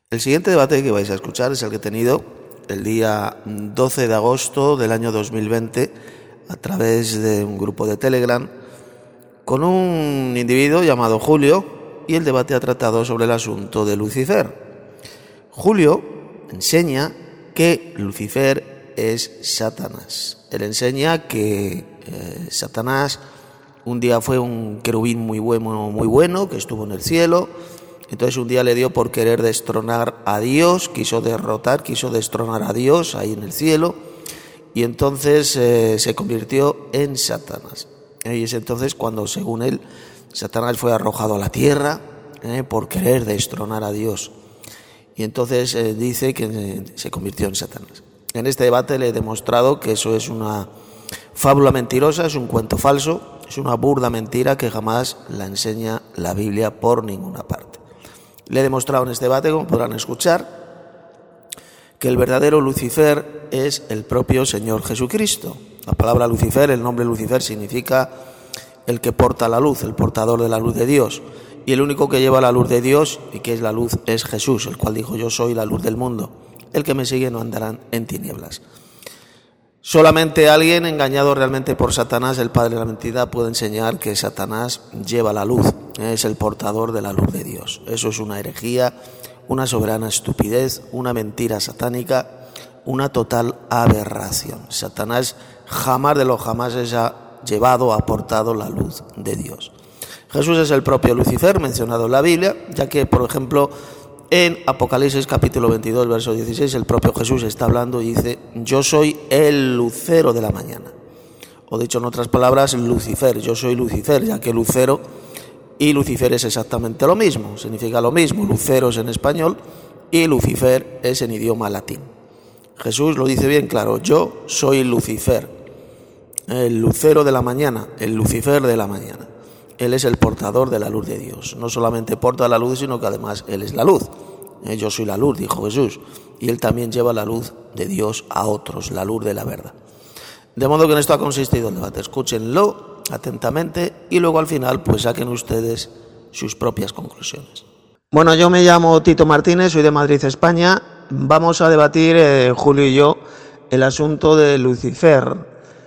El siguiente debate que vais a escuchar es el que he tenido el día 12 de agosto del año 2020 a través de un grupo de Telegram con un individuo llamado Julio, y el debate ha tratado sobre el asunto de Lucifer. Julio enseña que Lucifer es Satanás. Él enseña que Satanás un día fue un querubín muy bueno, que estuvo en el cielo. Entonces un día le dio por querer destronar a Dios, quiso destronar a Dios ahí en el cielo, y entonces se convirtió en Satanás. Y es entonces cuando, según él, Satanás fue arrojado a la tierra por querer destronar a Dios. Y entonces dice que se convirtió en Satanás. En este debate le he demostrado que eso es una fábula mentirosa, es un cuento falso, es una burda mentira que jamás la enseña la Biblia por ninguna parte. Le he demostrado en este debate, como podrán escuchar, que el verdadero Lucifer es el propio Señor Jesucristo. La palabra Lucifer, el nombre Lucifer, significa el que porta la luz, el portador de la luz de Dios. Y el único que lleva la luz de Dios y que es la luz es Jesús, el cual dijo: yo soy la luz del mundo. El que me sigue no andará en tinieblas. Solamente alguien engañado realmente por Satanás, el padre de la mentira, puede enseñar que Satanás lleva la luz, es el portador de la luz de Dios. Eso es una herejía, una soberana estupidez, una mentira satánica, una total aberración. Satanás jamás de los jamases ha llevado, ha portado la luz de Dios. Jesús es el propio Lucifer mencionado en la Biblia, ya que, por ejemplo, en Apocalipsis capítulo 22, verso 16, el propio Jesús está hablando y dice: yo soy el lucero de la mañana. O dicho en otras palabras, Lucifer, yo soy Lucifer, ya que lucero y Lucifer es exactamente lo mismo, significa lo mismo. Lucero es en español y Lucifer es en idioma latín. Jesús lo dice bien claro: yo soy Lucifer, el lucero de la mañana, el Lucifer de la mañana. Él es el portador de la luz de Dios. No solamente porta la luz, sino que además Él es la luz. Yo soy la luz, dijo Jesús. Y Él también lleva la luz de Dios a otros, la luz de la verdad. De modo que en esto ha consistido el debate. Escúchenlo atentamente y luego al final pues saquen ustedes sus propias conclusiones. Bueno, yo me llamo Tito Martínez, soy de Madrid, España. Vamos a debatir, Julio y yo, el asunto de Lucifer.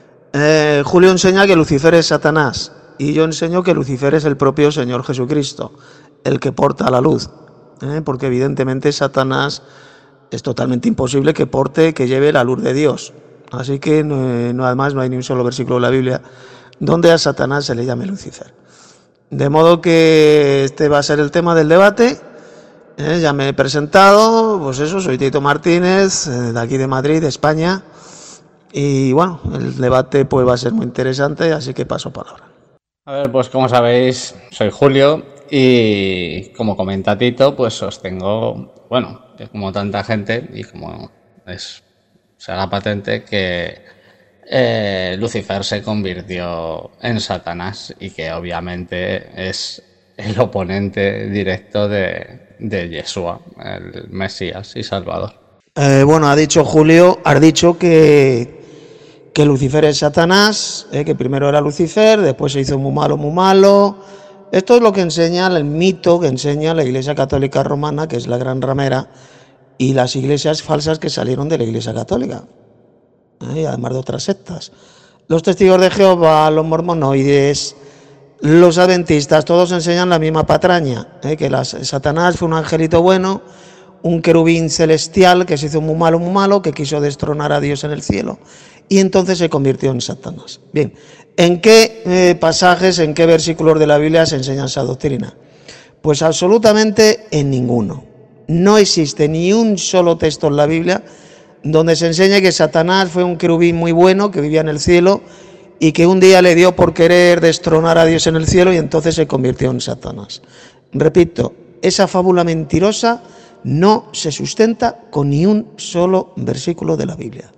Julio enseña que Lucifer es Satanás. Y yo enseño que Lucifer es el propio Señor Jesucristo, el que porta la luz, porque evidentemente Satanás es totalmente imposible que lleve la luz de Dios. Así que además no hay ni un solo versículo de la Biblia donde a Satanás se le llame Lucifer. De modo que este va a ser el tema del debate. Ya me he presentado, pues eso, soy Tito Martínez, de aquí de Madrid, de España. Y bueno, el debate pues va a ser muy interesante, así que paso palabra. A ver, pues como sabéis, soy Julio y como comenta Tito, pues sostengo, bueno, como tanta gente y como será patente, que Lucifer se convirtió en Satanás y que obviamente es el oponente directo de Yeshua, el Mesías y Salvador. Bueno, ha dicho Julio, has dicho que Lucifer es Satanás, que primero era Lucifer, después se hizo muy malo. Esto es lo que enseña el mito que enseña la Iglesia Católica Romana, que es la gran ramera, y las iglesias falsas que salieron de la Iglesia Católica, y además de otras sectas. Los testigos de Jehová, los mormonoides, los adventistas, todos enseñan la misma patraña, que Satanás fue un angelito bueno, un querubín celestial que se hizo muy malo, que quiso destronar a Dios en el cielo. Y entonces se convirtió en Satanás. Bien, ¿en qué pasajes, en qué versículos de la Biblia se enseña esa doctrina? Pues absolutamente en ninguno. No existe ni un solo texto en la Biblia donde se enseñe que Satanás fue un querubín muy bueno que vivía en el cielo y que un día le dio por querer destronar a Dios en el cielo y entonces se convirtió en Satanás. Repito, esa fábula mentirosa no se sustenta con ni un solo versículo de la Biblia.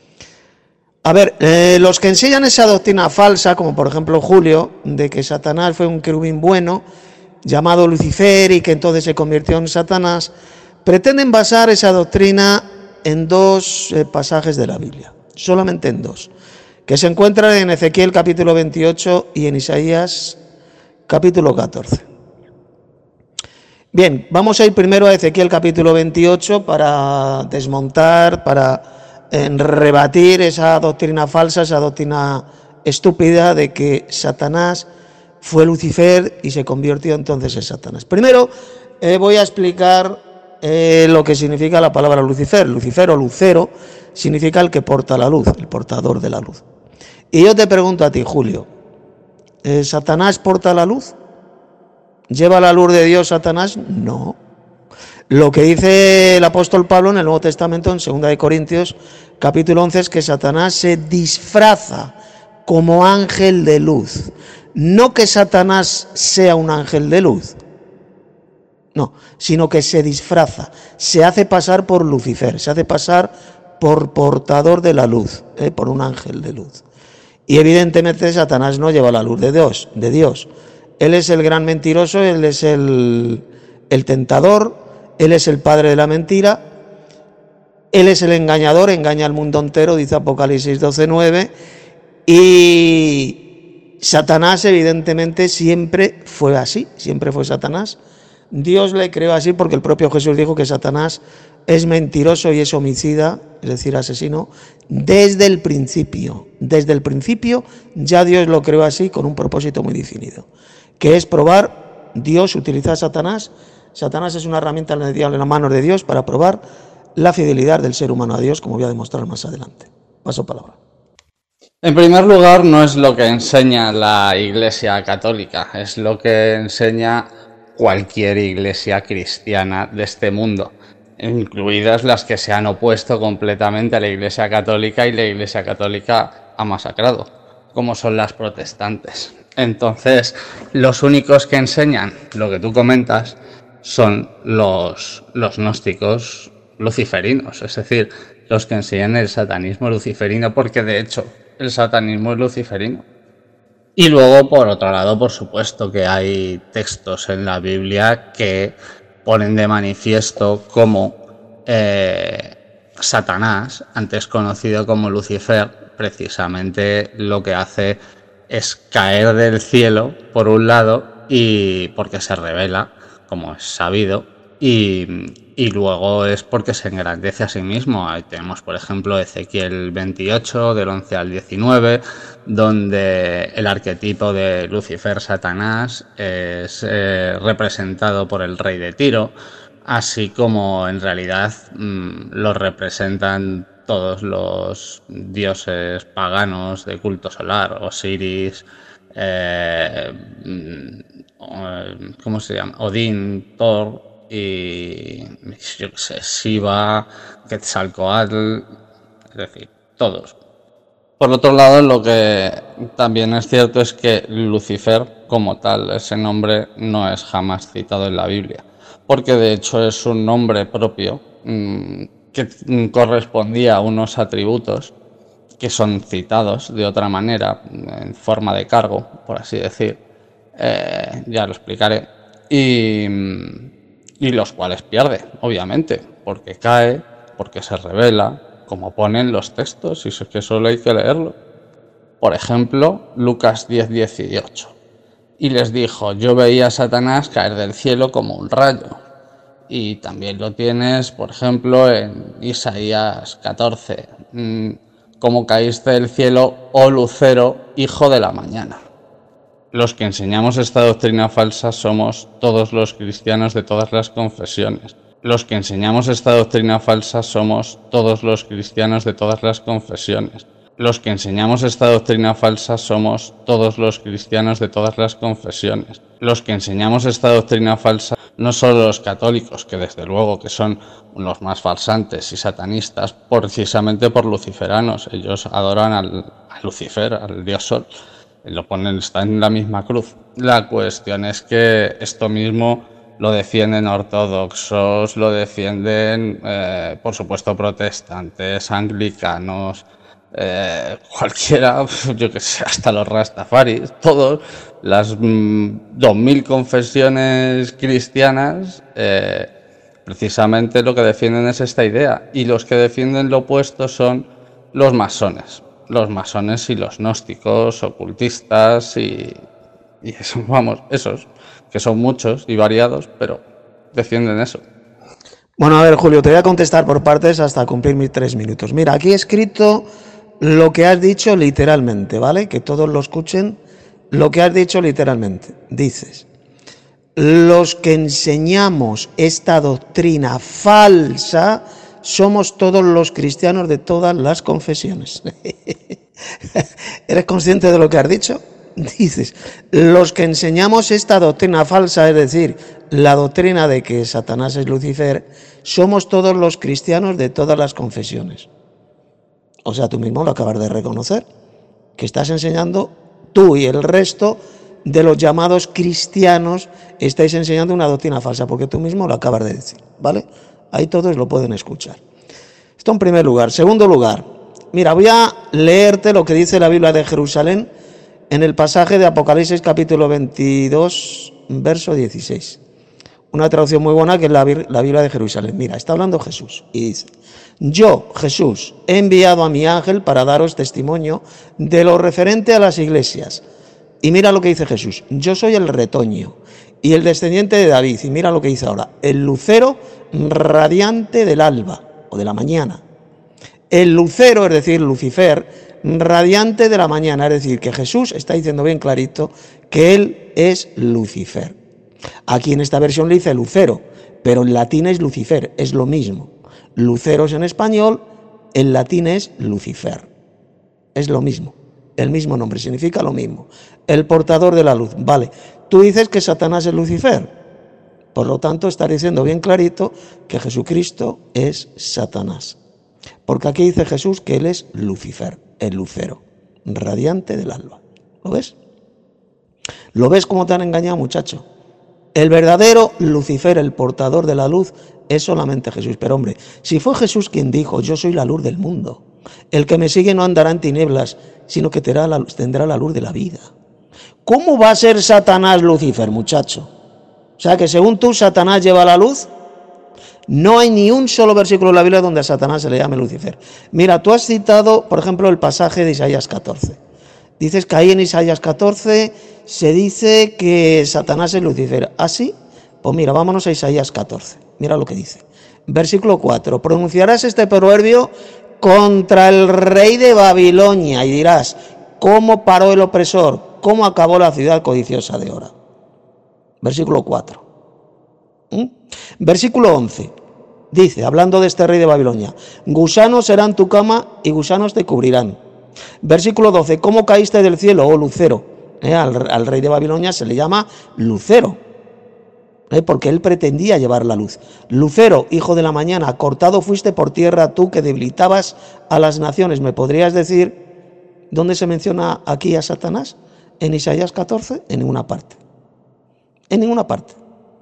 A ver, los que enseñan esa doctrina falsa, como por ejemplo Julio, de que Satanás fue un querubín bueno, llamado Lucifer, y que entonces se convirtió en Satanás, pretenden basar esa doctrina en dos pasajes de la Biblia, solamente en dos, que se encuentran en Ezequiel capítulo 28 y en Isaías capítulo 14. Bien, vamos a ir primero a Ezequiel capítulo 28 para desmontar, para rebatir esa doctrina falsa, esa doctrina estúpida de que Satanás fue Lucifer y se convirtió entonces en Satanás. Primero voy a explicar lo que significa la palabra Lucifer. Lucifer o lucero significa el que porta la luz, el portador de la luz. Y yo te pregunto a ti, Julio, ¿Satanás porta la luz? ¿Lleva la luz de Dios Satanás? No. Lo que dice el apóstol Pablo en el Nuevo Testamento, en 2 Corintios, capítulo 11, es que Satanás se disfraza como ángel de luz. No que Satanás sea un ángel de luz, no, sino que se disfraza, se hace pasar por Lucifer, se hace pasar por portador de la luz, por un ángel de luz. Y evidentemente Satanás no lleva la luz de Dios. Él es el gran mentiroso, él es el tentador, él es el padre de la mentira, él es el engañador, engaña al mundo entero, dice Apocalipsis 12:9, y Satanás evidentemente siempre fue así, siempre fue Satanás. Dios le creó así porque el propio Jesús dijo que Satanás es mentiroso y es homicida, es decir, asesino, desde el principio. Desde el principio ya Dios lo creó así con un propósito muy definido, que es probar. Dios utiliza a Satanás. Satanás es una herramienta en las manos de Dios para probar la fidelidad del ser humano a Dios, como voy a demostrar más adelante. Paso palabra. En primer lugar, no es lo que enseña la Iglesia Católica, es lo que enseña cualquier iglesia cristiana de este mundo, incluidas las que se han opuesto completamente a la Iglesia Católica y la Iglesia Católica ha masacrado, como son las protestantes. Entonces, los únicos que enseñan lo que tú comentas son los gnósticos luciferinos, es decir, los que enseñan el satanismo luciferino, porque de hecho el satanismo es luciferino. Y luego, por otro lado, por supuesto que hay textos en la Biblia que ponen de manifiesto cómo Satanás, antes conocido como Lucifer, precisamente lo que hace es caer del cielo, por un lado, y porque se revela, como es sabido, y luego es porque se engrandece a sí mismo. Ahí tenemos, por ejemplo, Ezequiel 28, del 11 al 19, donde el arquetipo de Lucifer, Satanás, es representado por el rey de Tiro, así como en realidad lo representan todos los dioses paganos de culto solar, Osiris, ¿cómo se llama? Odín, Thor y yo qué sé, Shiva, Quetzalcóatl, es decir, todos. Por otro lado, lo que también es cierto es que Lucifer, como tal, ese nombre no es jamás citado en la Biblia, porque de hecho es un nombre propio que correspondía a unos atributos que son citados de otra manera, en forma de cargo, por así decir. Ya lo explicaré. Y los cuales pierde, obviamente, porque cae, porque se revela, como ponen los textos, y es que solo hay que leerlo. Por ejemplo, Lucas 10:18. Y les dijo: yo veía a Satanás caer del cielo como un rayo. Y también lo tienes, por ejemplo, en Isaías 14. Como caíste del cielo, oh lucero, hijo de la mañana. Los que enseñamos esta doctrina falsa somos todos los cristianos de todas las confesiones. Los que enseñamos esta doctrina falsa somos todos los cristianos de todas las confesiones. Los que enseñamos esta doctrina falsa somos todos los cristianos de todas las confesiones. Los que enseñamos esta doctrina falsa no solo los católicos, que desde luego que son los más falsantes y satanistas, precisamente por luciferanos. Ellos adoran a Lucifer, al dios sol. Lo ponen, está en la misma cruz. La cuestión es que esto mismo lo defienden ortodoxos, lo defienden, por supuesto, protestantes, anglicanos, cualquiera, yo que sé, hasta los rastafaris, todos, las 2000 confesiones cristianas, precisamente lo que defienden es esta idea. Y los que defienden lo opuesto son los masones. Los masones y los gnósticos, ocultistas y eso, vamos, esos, que son muchos y variados, pero defienden eso. Bueno, a ver, Julio, te voy a contestar por partes hasta cumplir mis 3 minutos. Mira, aquí he escrito lo que has dicho literalmente, ¿vale? Que todos lo escuchen. Lo que has dicho literalmente. Dices, los que enseñamos esta doctrina falsa somos todos los cristianos de todas las confesiones. ¿Eres consciente de lo que has dicho? Dices, los que enseñamos esta doctrina falsa, es decir, la doctrina de que Satanás es Lucifer, somos todos los cristianos de todas las confesiones. O sea, tú mismo lo acabas de reconocer, que estás enseñando, tú y el resto de los llamados cristianos, estáis enseñando una doctrina falsa, porque tú mismo lo acabas de decir, ¿vale? Ahí todos lo pueden escuchar. Esto en primer lugar. Segundo lugar, mira, voy a leerte lo que dice la Biblia de Jerusalén en el pasaje de Apocalipsis capítulo 22, verso 16. Una traducción muy buena que es la Biblia de Jerusalén. Mira, está hablando Jesús y dice, yo, Jesús, he enviado a mi ángel para daros testimonio de lo referente a las iglesias. Y mira lo que dice Jesús, yo soy el retoño y el descendiente de David. Y mira lo que dice ahora, el lucero radiante del alba o de la mañana. El lucero, es decir, Lucifer, radiante de la mañana, es decir, que Jesús está diciendo bien clarito que él es Lucifer. Aquí en esta versión le dice lucero, pero en latín es Lucifer, es lo mismo. Luceros en español, en latín es Lucifer. Es lo mismo, el mismo nombre, significa lo mismo. El portador de la luz, vale. Tú dices que Satanás es Lucifer, por lo tanto estás diciendo bien clarito que Jesucristo es Satanás. Porque aquí dice Jesús que él es Lucifer, el lucero, radiante del alba. ¿Lo ves? ¿Lo ves cómo te han engañado, muchacho? El verdadero Lucifer, el portador de la luz, es solamente Jesús. Pero hombre, si fue Jesús quien dijo, yo soy la luz del mundo, el que me sigue no andará en tinieblas, sino que tendrá la luz de la vida. ¿Cómo va a ser Satanás Lucifer, muchacho? O sea que según tú, Satanás lleva la luz. No hay ni un solo versículo en la Biblia donde a Satanás se le llame Lucifer. Mira, tú has citado, por ejemplo, el pasaje de Isaías 14. Dices que ahí en Isaías 14 se dice que Satanás es Lucifer. ¿Ah, sí? Pues mira, vámonos a Isaías 14. Mira lo que dice. Versículo 4. Pronunciarás este proverbio contra el rey de Babilonia y dirás, ¿cómo paró el opresor? ¿Cómo acabó la ciudad codiciosa de oro? Versículo 4. Versículo 11. Dice, hablando de este rey de Babilonia, gusanos serán tu cama y gusanos te cubrirán. Versículo 12, ¿cómo caíste del cielo, oh lucero? Al rey de Babilonia se le llama lucero, porque él pretendía llevar la luz. Lucero, hijo de la mañana, cortado fuiste por tierra tú que debilitabas a las naciones. ¿Me podrías decir dónde se menciona aquí a Satanás? ¿En Isaías 14? En ninguna parte. En ninguna parte.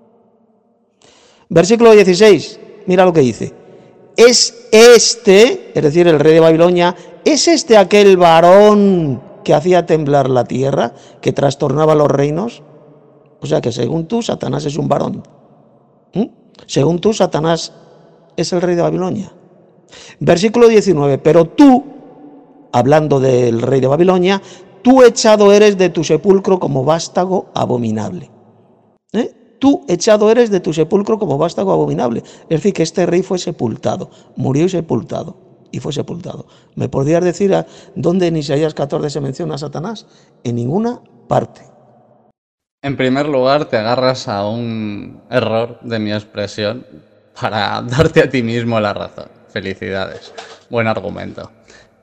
Versículo 16, mira lo que dice. Es este, es decir, el rey de Babilonia, es este aquel varón que hacía temblar la tierra, que trastornaba los reinos. O sea que según tú, Satanás es un varón. Según tú, Satanás es el rey de Babilonia. Versículo 19, pero tú, hablando del rey de Babilonia, tú echado eres de tu sepulcro como vástago abominable. Tú echado eres de tu sepulcro como vástago abominable. Es decir, que este rey fue sepultado, murió y sepultado, y fue sepultado. ¿Me podrías decir dónde en Isaías 14 se menciona a Satanás? En ninguna parte. En primer lugar, te agarras a un error de mi expresión para darte a ti mismo la razón. Felicidades. Buen argumento.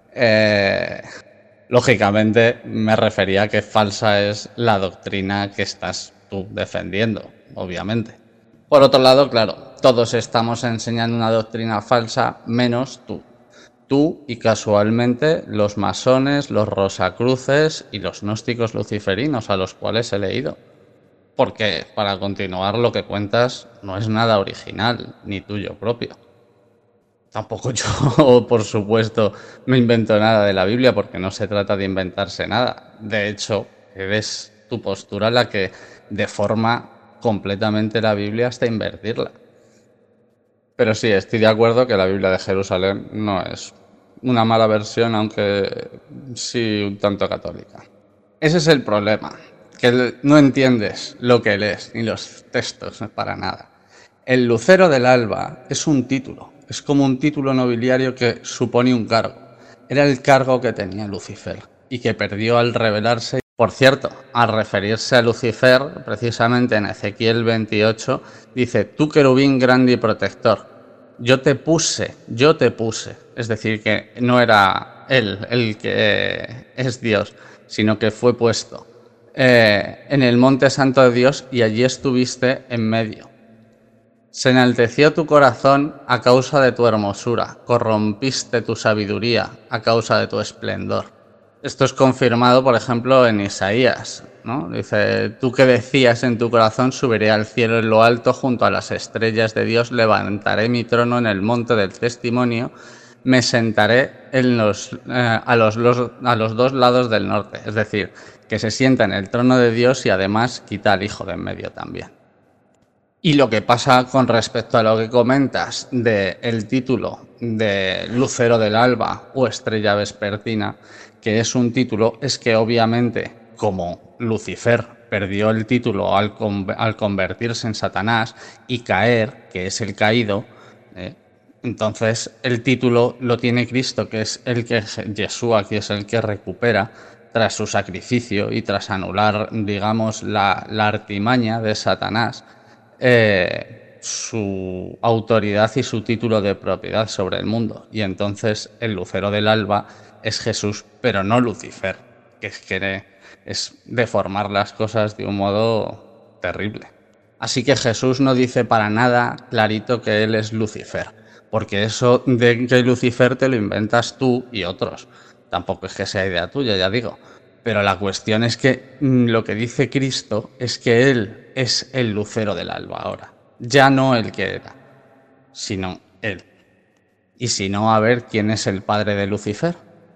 Lógicamente, me refería a que falsa es la doctrina que estás tú defendiendo, obviamente. Por otro lado, claro, todos estamos enseñando una doctrina falsa, menos tú. Tú y casualmente los masones, los rosacruces y los gnósticos luciferinos a los cuales he leído. Porque, para continuar, lo que cuentas no es nada original, ni tuyo propio. Tampoco yo, por supuesto, no invento nada de la Biblia, porque no se trata de inventarse nada. De hecho, es tu postura la que deforma completamente la Biblia hasta invertirla. Pero sí, estoy de acuerdo que la Biblia de Jerusalén no es una mala versión, aunque sí un tanto católica. Ese es el problema, que no entiendes lo que lees, ni los textos, para nada. El lucero del alba es un título, es como un título nobiliario que supone un cargo. Era el cargo que tenía Lucifer y que perdió al rebelarse. Por cierto, al referirse a Lucifer, precisamente en Ezequiel 28, dice: tú querubín grande y protector, yo te puse, es decir, que no era él el que es Dios, sino que fue puesto en el monte santo de Dios y allí estuviste en medio. Se enalteció tu corazón a causa de tu hermosura, corrompiste tu sabiduría a causa de tu esplendor. Esto es confirmado, por ejemplo, en Isaías, ¿no? Dice: tú que decías en tu corazón, subiré al cielo en lo alto, junto a las estrellas de Dios, levantaré mi trono en el monte del testimonio, me sentaré a los dos lados del norte. Es decir, que se sienta en el trono de Dios y además quita al hijo de en medio también. Y lo que pasa con respecto a lo que comentas del título de Lucero del Alba o Estrella Vespertina, que es un título, es que obviamente, como Lucifer perdió el título al convertirse en Satanás y caer, que es el caído, entonces el título lo tiene Cristo, que es el que Yeshua, que es el que recupera tras su sacrificio y tras anular, digamos, la artimaña de Satanás, su autoridad y su título de propiedad sobre el mundo. Y entonces el lucero del alba es Jesús, pero no Lucifer, que es deformar las cosas de un modo terrible. Así que Jesús no dice para nada clarito que él es Lucifer, porque eso de que Lucifer te lo inventas tú y otros. Tampoco es que sea idea tuya, ya digo. Pero la cuestión es que lo que dice Cristo es que Él es el lucero del alba ahora. Ya no el que era, sino Él. Y si no, a ver quién es el padre de Lucifer.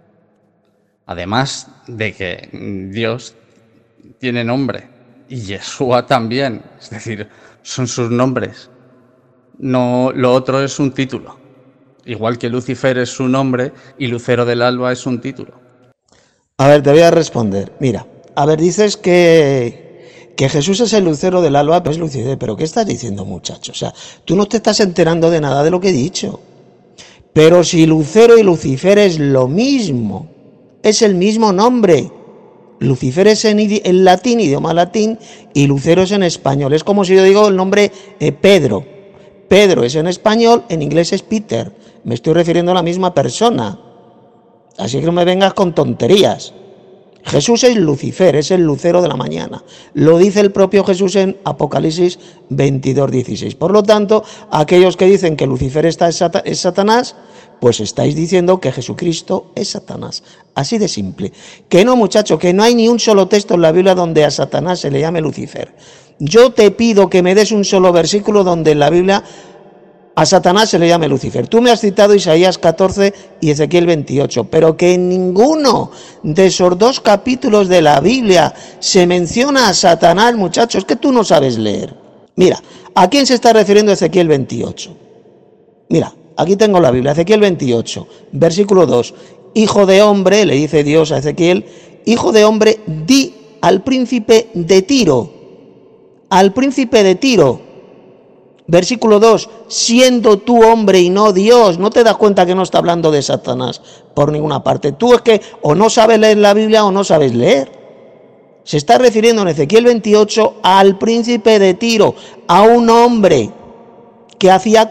Además de que Dios tiene nombre y Yeshua también. Es decir, son sus nombres. No, lo otro es un título. Igual que Lucifer es su nombre y lucero del alba es un título. A ver, te voy a responder. Mira, a ver, dices que Jesús es el lucero del alba, pues Lucifer, pero ¿qué estás diciendo, muchacho? O sea, tú no te estás enterando de nada de lo que he dicho. Pero si lucero y Lucifer es lo mismo, es el mismo nombre. Lucifer es en latín, idioma latín, y lucero es en español. Es como si yo digo el nombre Pedro. Pedro es en español, en inglés es Peter. Me estoy refiriendo a la misma persona. Así que no me vengas con tonterías. Jesús es Lucifer, es el lucero de la mañana. Lo dice el propio Jesús en Apocalipsis 22:16. Por lo tanto, aquellos que dicen que Lucifer es Satanás, pues estáis diciendo que Jesucristo es Satanás. Así de simple. Que no, muchacho, que no hay ni un solo texto en la Biblia donde a Satanás se le llame Lucifer. Yo te pido que me des un solo versículo donde en la Biblia a Satanás se le llame Lucifer. Tú me has citado Isaías 14 y Ezequiel 28, pero que en ninguno de esos dos capítulos de la Biblia se menciona a Satanás, muchachos. Es que tú no sabes leer. Mira, ¿a quién se está refiriendo Ezequiel 28? Mira, aquí tengo la Biblia, Ezequiel 28, versículo 2. Hijo de hombre, le dice Dios a Ezequiel, hijo de hombre, di al príncipe de Tiro. Al príncipe de Tiro. Versículo 2, siendo tú hombre y no Dios. ¿No te das cuenta que no está hablando de Satanás por ninguna parte? Tú es que o no sabes leer la Biblia o no sabes leer. Se está refiriendo en Ezequiel 28 al príncipe de Tiro, a un hombre que hacía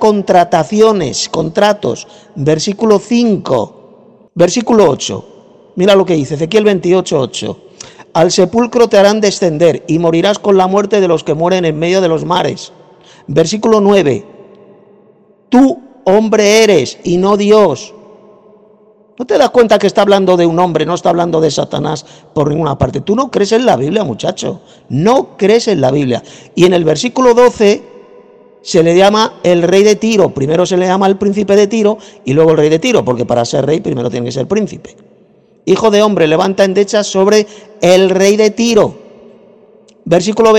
contratos. Versículo 5, versículo 8. Mira lo que dice Ezequiel 28, 8. Al sepulcro te harán descender y morirás con la muerte de los que mueren en medio de los mares. Versículo 9, tú hombre eres y no Dios. ¿No te das cuenta que está hablando de un hombre, no está hablando de Satanás por ninguna parte? Tú no crees en la Biblia, muchacho, no crees en la Biblia. Y en el versículo 12 se le llama el rey de Tiro. Primero se le llama el príncipe de Tiro y luego el rey de Tiro, porque para ser rey primero tiene que ser príncipe. Hijo de hombre, levanta endechas sobre el rey de Tiro. Versículo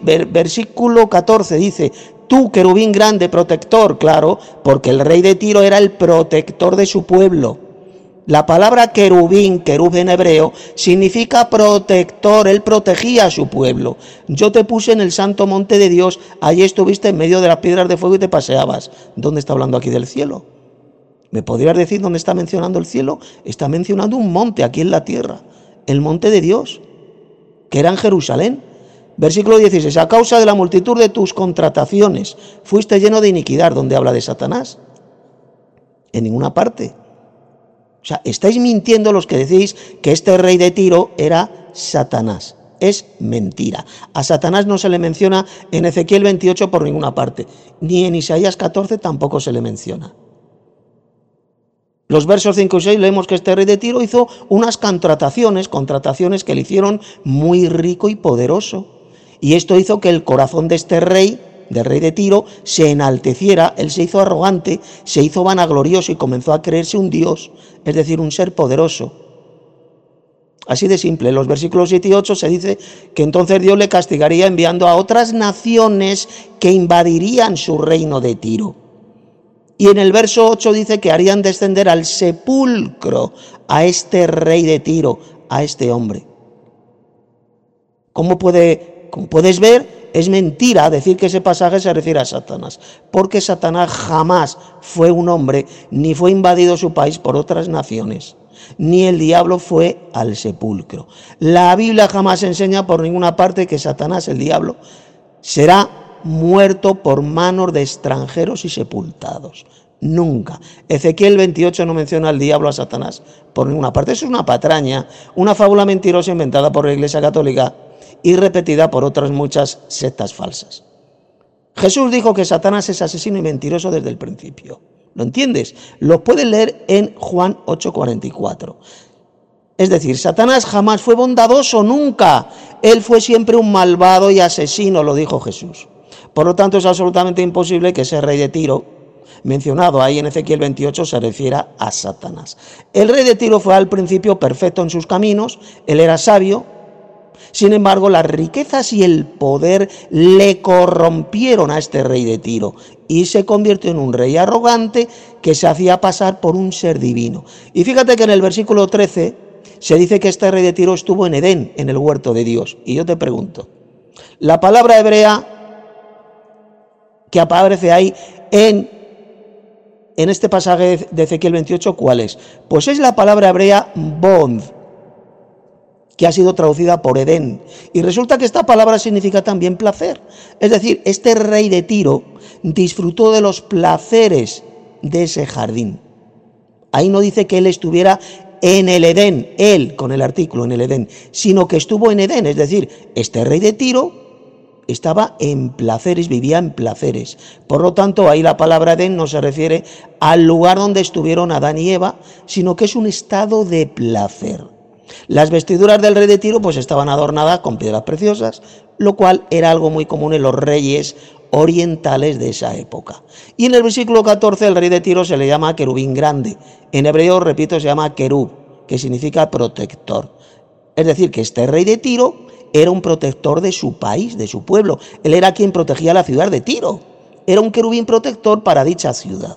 14 dice, tú querubín grande, protector, claro, porque el rey de Tiro era el protector de su pueblo. La palabra querubín, querub en hebreo, significa protector. Él protegía a su pueblo. Yo te puse en el santo monte de Dios, allí estuviste en medio de las piedras de fuego y te paseabas. ¿Dónde está hablando aquí del cielo? ¿Me podrías decir dónde está mencionando el cielo? Está mencionando un monte aquí en la tierra, el monte de Dios, que era en Jerusalén. Versículo 16, a causa de la multitud de tus contrataciones, fuiste lleno de iniquidad. ¿Dónde habla de Satanás? En ninguna parte. O sea, estáis mintiendo los que decís que este rey de Tiro era Satanás. Es mentira. A Satanás no se le menciona en Ezequiel 28 por ninguna parte, ni en Isaías 14 tampoco se le menciona. Los versos 5 y 6 leemos que este rey de Tiro hizo unas contrataciones que le hicieron muy rico y poderoso. Y esto hizo que el corazón de este rey, del rey de Tiro, se enalteciera. Él se hizo arrogante, se hizo vanaglorioso y comenzó a creerse un dios, es decir, un ser poderoso. Así de simple. En los versículos 7 y 8 se dice que entonces Dios le castigaría enviando a otras naciones que invadirían su reino de Tiro. Y en el verso 8 dice que harían descender al sepulcro a este rey de Tiro, a este hombre. Como puedes ver, es mentira decir que ese pasaje se refiere a Satanás, porque Satanás jamás fue un hombre, ni fue invadido su país por otras naciones, ni el diablo fue al sepulcro. La Biblia jamás enseña por ninguna parte que Satanás, el diablo, será muerto por manos de extranjeros y sepultados. Nunca. Ezequiel 28 no menciona al diablo, a Satanás, por ninguna parte. Eso es una patraña, una fábula mentirosa inventada por la Iglesia Católica y repetida por otras muchas sectas falsas. Jesús dijo que Satanás es asesino y mentiroso desde el principio. ¿Lo entiendes? Lo puedes leer en Juan 8:44. Es decir, Satanás jamás fue bondadoso, nunca. Él fue siempre un malvado y asesino, lo dijo Jesús. Por lo tanto, es absolutamente imposible que ese rey de Tiro, mencionado ahí en Ezequiel 28, se refiera a Satanás. El rey de Tiro fue al principio perfecto en sus caminos, él era sabio. Sin embargo, las riquezas y el poder le corrompieron a este rey de Tiro y se convirtió en un rey arrogante que se hacía pasar por un ser divino. Y fíjate que en el versículo 13 se dice que este rey de Tiro estuvo en Edén, en el huerto de Dios. Y yo te pregunto, la palabra hebrea que aparece ahí en este pasaje de Ezequiel 28, ¿cuál es? Pues es la palabra hebrea bond, que ha sido traducida por Edén. Y resulta que esta palabra significa también placer. Es decir, este rey de Tiro disfrutó de los placeres de ese jardín. Ahí no dice que él estuviera en el Edén, él con el artículo en el Edén, sino que estuvo en Edén. Es decir, este rey de Tiro estaba en placeres, vivía en placeres. Por lo tanto, ahí la palabra Edén no se refiere al lugar donde estuvieron Adán y Eva, sino que es un estado de placer. Las vestiduras del rey de Tiro pues estaban adornadas con piedras preciosas, lo cual era algo muy común en los reyes orientales de esa época. Y en el versículo 14 el rey de Tiro se le llama querubín grande. En hebreo, repito, se llama querub, que significa protector. Es decir, que este rey de Tiro era un protector de su país, de su pueblo. Él era quien protegía la ciudad de Tiro. Era un querubín protector para dicha ciudad.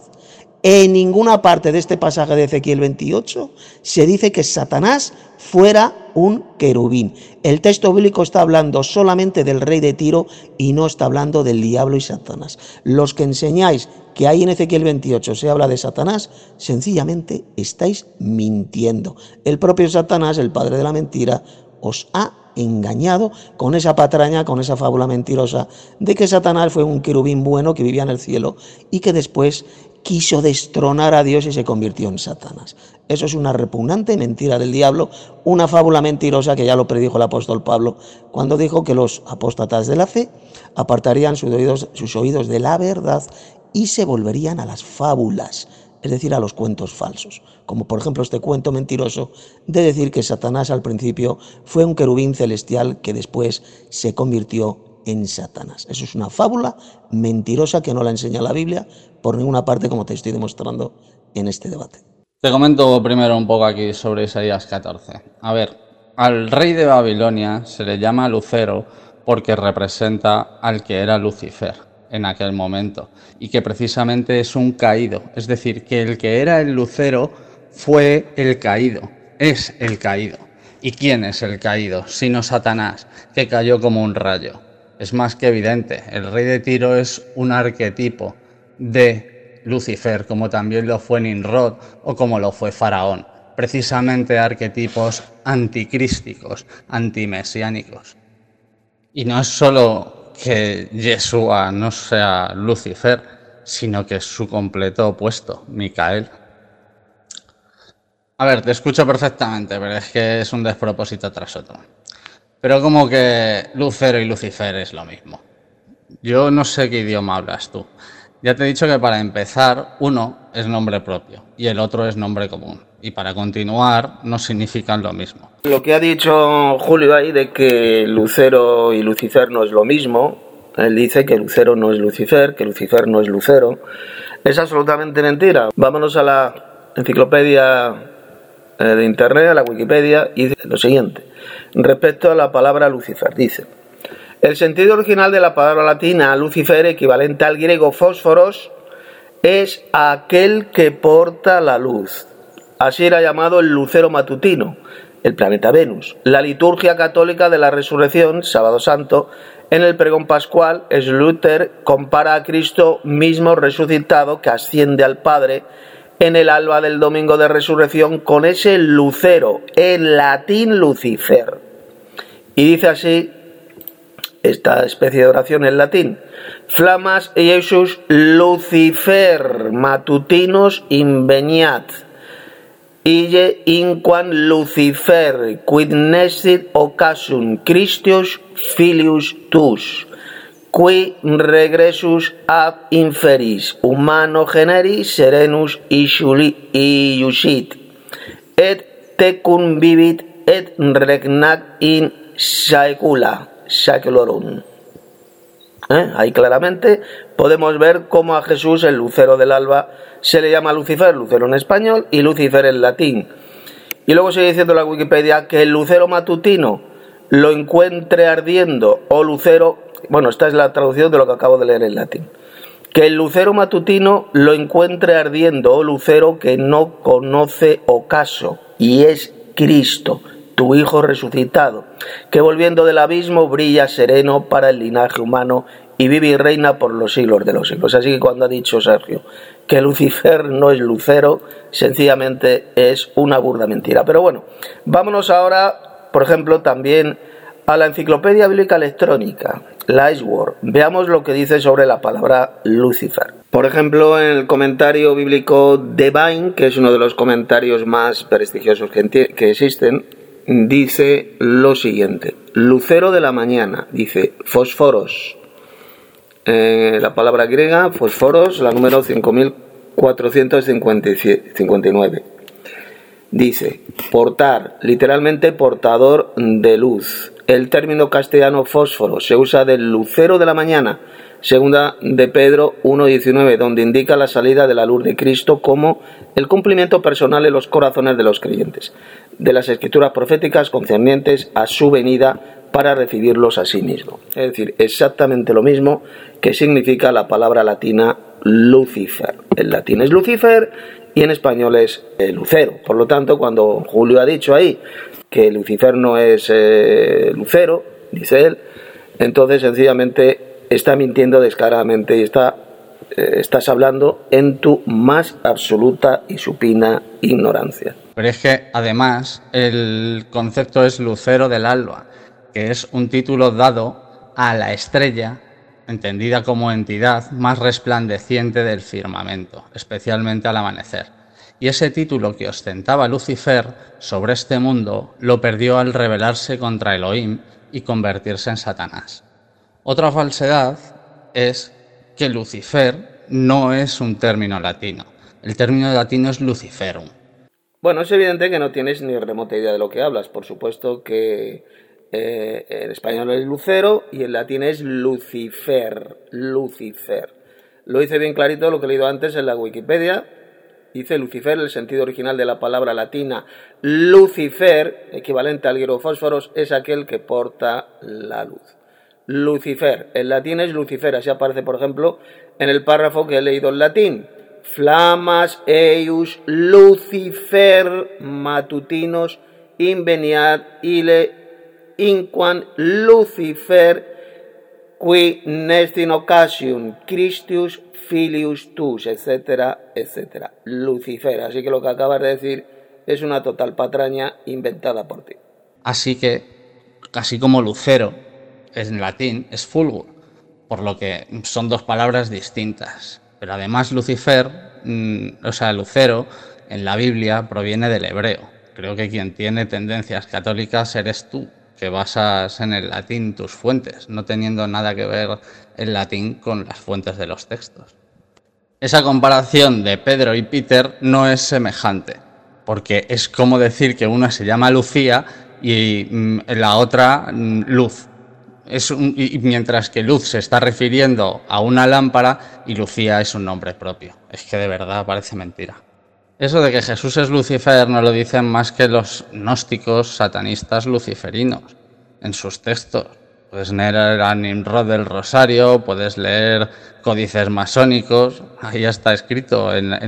En ninguna parte de este pasaje de Ezequiel 28 se dice que Satanás fuera un querubín. El texto bíblico está hablando solamente del rey de Tiro y no está hablando del diablo y Satanás. Los que enseñáis que ahí en Ezequiel 28 se habla de Satanás, sencillamente estáis mintiendo. El propio Satanás, el padre de la mentira, os ha engañado con esa patraña, con esa fábula mentirosa de que Satanás fue un querubín bueno que vivía en el cielo y que después quiso destronar a Dios y se convirtió en Satanás. Eso es una repugnante mentira del diablo, una fábula mentirosa que ya lo predijo el apóstol Pablo cuando dijo que los apóstatas de la fe apartarían sus oídos de la verdad y se volverían a las fábulas, es decir, a los cuentos falsos, como por ejemplo este cuento mentiroso de decir que Satanás al principio fue un querubín celestial que después se convirtió en Satanás. Eso es una fábula mentirosa que no la enseña la Biblia por ninguna parte, como te estoy demostrando en este debate. Te comento primero un poco aquí sobre Isaías 14. A ver, al rey de Babilonia se le llama Lucero porque representa al que era Lucifer en aquel momento y que precisamente es un caído. Es decir, que el que era el lucero fue el caído, es el caído. ¿Y quién es el caído? Sino Satanás, que cayó como un rayo. Es más que evidente, el rey de Tiro es un arquetipo de Lucifer, como también lo fue Nimrod o como lo fue Faraón. Precisamente arquetipos anticrísticos, antimesiánicos. Y no es solo que Yeshua no sea Lucifer, sino que es su completo opuesto, Micael. A ver, te escucho perfectamente, pero es que es un despropósito tras otro. Pero como que Lucero y Lucifer es lo mismo. Yo no sé qué idioma hablas tú. Ya te he dicho que para empezar, uno es nombre propio y el otro es nombre común. Y para continuar, no significan lo mismo. Lo que ha dicho Julio ahí de que Lucero y Lucifer no es lo mismo, él dice que Lucero no es Lucifer, que Lucifer no es Lucero, es absolutamente mentira. Vámonos a la enciclopedia de internet, a la Wikipedia, y dice lo siguiente. Respecto a la palabra Lucifer, dice: el sentido original de la palabra latina Lucifer, equivalente al griego fósforos, es aquel que porta la luz. Así era llamado el lucero matutino, el planeta Venus. La liturgia católica de la resurrección, sábado santo, en el pregón pascual, Slúter compara a Cristo mismo resucitado que asciende al Padre en el alba del domingo de resurrección con ese lucero, en latín Lucifer. Y dice así esta especie de oración en latín: Flamas Iesus Lucifer matutinus inveniat, ille inquam Lucifer quid nescit occasum Christus filius tuus, qui regressus ab inferis humano generi serenus iusit, et tecum vivit et regnat in saecula saeculorum. Ahí claramente podemos ver cómo a Jesús, el lucero del alba, se le llama Lucifer, lucero en español, y Lucifer en latín. Y luego sigue diciendo la Wikipedia que el lucero matutino lo encuentre ardiendo, o lucero, bueno, esta es la traducción de lo que acabo de leer en latín, que el lucero matutino lo encuentre ardiendo, o lucero que no conoce ocaso, y es Cristo, tu Hijo resucitado, que volviendo del abismo brilla sereno para el linaje humano y vive y reina por los siglos de los siglos. Así que cuando ha dicho Sergio que Lucifer no es lucero, sencillamente es una burda mentira. Pero bueno, vámonos ahora, por ejemplo, también a la enciclopedia bíblica electrónica, la Iceword. Veamos lo que dice sobre la palabra Lucifer. Por ejemplo, en el comentario bíblico Divine, que es uno de los comentarios más prestigiosos que existen, dice lo siguiente: lucero de la mañana, dice fósforos, la palabra griega fósforos, la número 5459, dice portar, literalmente portador de luz. El término castellano fósforo se usa del lucero de la mañana, segunda de Pedro 1:19, donde indica la salida de la luz de Cristo como el cumplimiento personal en los corazones de los creyentes de las escrituras proféticas concernientes a su venida para recibirlos a sí mismo. Es decir, exactamente lo mismo que significa la palabra latina Lucifer. En latín es Lucifer y en español es lucero. Por lo tanto, cuando Julio ha dicho ahí que Lucifer no es lucero, dice él, entonces sencillamente está mintiendo descaradamente y estás hablando en tu más absoluta y supina ignorancia. Pero es que, además, el concepto es lucero del alba, que es un título dado a la estrella, entendida como entidad más resplandeciente del firmamento, especialmente al amanecer. Y ese título que ostentaba Lucifer sobre este mundo lo perdió al rebelarse contra Elohim y convertirse en Satanás. Otra falsedad es que Lucifer no es un término latino. El término latino es Luciferum. Bueno, es evidente que no tienes ni remota idea de lo que hablas. Por supuesto que en español es lucero y en latín es Lucifer. Lucifer. Lo hice bien clarito lo que he leído antes en la Wikipedia. Dice Lucifer, el sentido original de la palabra latina Lucifer, equivalente al griego fósforos, es aquel que porta la luz. Lucifer, en latín es Lucifer, así aparece por ejemplo en el párrafo que he leído en latín. flamas eius Lucifer matutinos inveniat ile inquam Lucifer qui nestin occasium Christus filius tus, etcétera, etcétera. Lucifer. Así que lo que acabas de decir es una total patraña inventada por ti. Así que, así como lucero en latín es fulgur, por lo que son dos palabras distintas. Pero además Lucifer, lucero, en la Biblia proviene del hebreo. Creo que quien tiene tendencias católicas eres tú, que basas en el latín tus fuentes, no teniendo nada que ver el latín con las fuentes de los textos. Esa comparación de Pedro y Peter no es semejante, porque es como decir que una se llama Lucía y la otra Luz. Y mientras que Luz se está refiriendo a una lámpara y Lucía es un nombre propio. Es que de verdad parece mentira. Eso de que Jesús es Lucifer no lo dicen más que los gnósticos satanistas luciferinos en sus textos. Puedes leer a Nimrod del Rosario, puedes leer códices masónicos, ahí está escrito,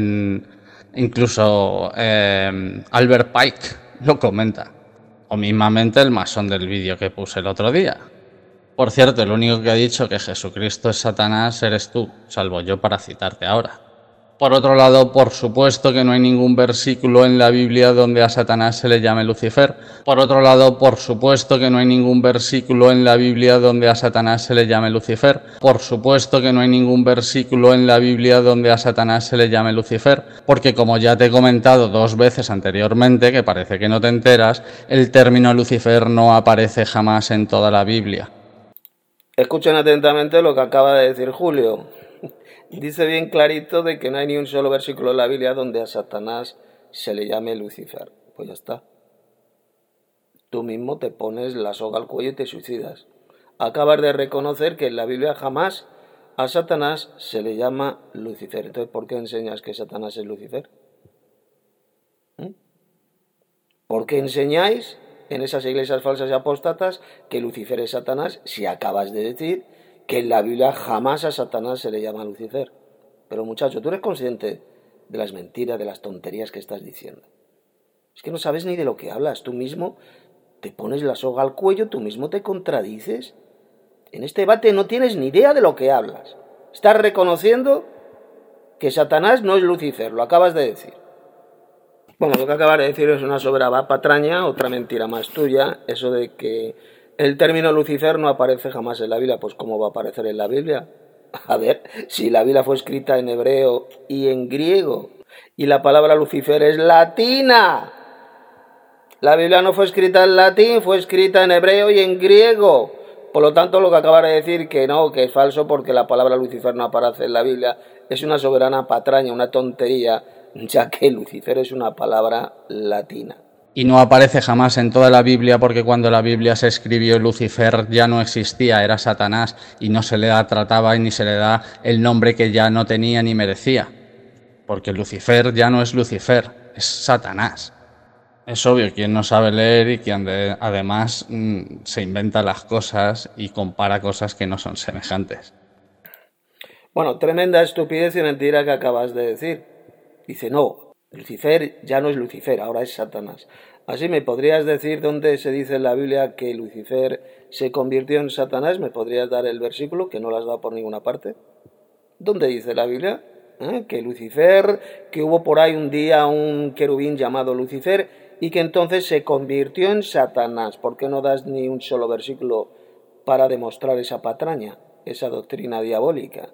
incluso Albert Pike lo comenta, o mismamente el masón del vídeo que puse el otro día. Por cierto, el único que ha dicho que Jesucristo es Satanás eres tú, salvo yo para citarte ahora. Por otro lado, por supuesto que no hay ningún versículo en la Biblia donde a Satanás se le llame Lucifer. Por otro lado, por supuesto que no hay ningún versículo en la Biblia donde a Satanás se le llame Lucifer. Por supuesto que no hay ningún versículo en la Biblia donde a Satanás se le llame Lucifer, porque como ya te he comentado 2 veces anteriormente, que parece que no te enteras, el término Lucifer no aparece jamás en toda la Biblia. Escuchen atentamente lo que acaba de decir Julio. Dice bien clarito de que no hay ni un solo versículo en la Biblia donde a Satanás se le llame Lucifer. Pues ya está. Tú mismo te pones la soga al cuello y te suicidas. Acabas de reconocer que en la Biblia jamás a Satanás se le llama Lucifer. Entonces, ¿por qué enseñas que Satanás es Lucifer? ¿Por qué enseñáis en esas iglesias falsas y apóstatas que Lucifer es Satanás si acabas de decir que en la Biblia jamás a Satanás se le llama Lucifer? Pero muchacho, ¿tú eres consciente de las mentiras, de las tonterías que estás diciendo? Es que no sabes ni de lo que hablas. Tú mismo te pones la soga al cuello, tú mismo te contradices. En este debate no tienes ni idea de lo que hablas. Estás reconociendo que Satanás no es Lucifer, lo acabas de decir. Bueno, lo que acabas de decir es una soberana patraña, otra mentira más tuya, eso de que el término Lucifer no aparece jamás en la Biblia. Pues ¿cómo va a aparecer en la Biblia? A ver, si la Biblia fue escrita en hebreo y en griego, y la palabra Lucifer es latina. La Biblia no fue escrita en latín, fue escrita en hebreo y en griego. Por lo tanto, lo que acabas de decir que no, que es falso porque la palabra Lucifer no aparece en la Biblia, es una soberana patraña, una tontería, ya que Lucifer es una palabra latina. Y no aparece jamás en toda la Biblia porque cuando la Biblia se escribió Lucifer ya no existía, era Satanás y no se le trataba y ni se le da el nombre que ya no tenía ni merecía. Porque Lucifer ya no es Lucifer, es Satanás. Es obvio, quien no sabe leer y quien además se inventa las cosas y compara cosas que no son semejantes. Bueno, tremenda estupidez y mentira que acabas de decir. Dice, no, Lucifer ya no es Lucifer, ahora es Satanás. Así, ¿me podrías decir dónde se dice en la Biblia que Lucifer se convirtió en Satanás? ¿Me podrías dar el versículo, que no lo has dado por ninguna parte? ¿Dónde dice la Biblia? Que Lucifer, que hubo por ahí un día un querubín llamado Lucifer y que entonces se convirtió en Satanás. ¿Por qué no das ni un solo versículo para demostrar esa patraña, esa doctrina diabólica?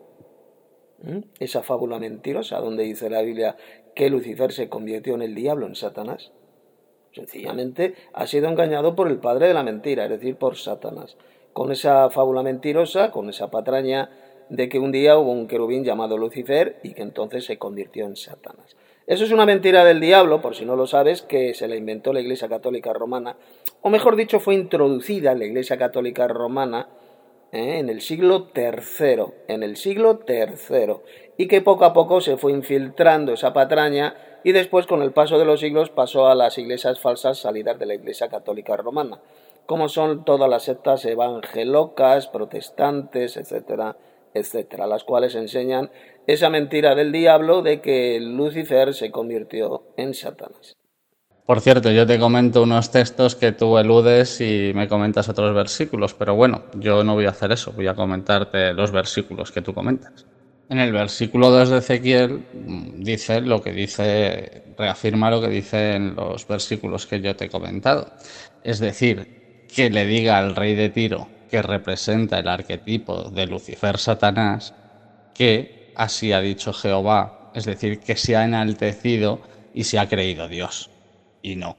Esa fábula mentirosa donde dice la Biblia que Lucifer se convirtió en el diablo, en Satanás. Sencillamente ha sido engañado por el padre de la mentira, es decir, por Satanás. Con esa fábula mentirosa, con esa patraña de que un día hubo un querubín llamado Lucifer y que entonces se convirtió en Satanás. Eso es una mentira del diablo, por si no lo sabes, que se la inventó la Iglesia Católica Romana, o mejor dicho, fue introducida en la Iglesia Católica Romana en el siglo III, y que poco a poco se fue infiltrando esa patraña y después con el paso de los siglos pasó a las iglesias falsas salidas de la Iglesia Católica Romana, como son todas las sectas evangelocas, protestantes, etcétera, etcétera, las cuales enseñan esa mentira del diablo de que Lucifer se convirtió en Satanás. Por cierto, yo te comento unos textos que tú eludes y me comentas otros versículos, pero bueno, yo no voy a hacer eso, voy a comentarte los versículos que tú comentas. En el versículo 2 de Ezequiel dice lo que dice, reafirma lo que dice en los versículos que yo te he comentado. Es decir, que le diga al rey de Tiro, que representa el arquetipo de Lucifer Satanás, que así ha dicho Jehová, es decir, que se ha enaltecido y se ha creído Dios, y no.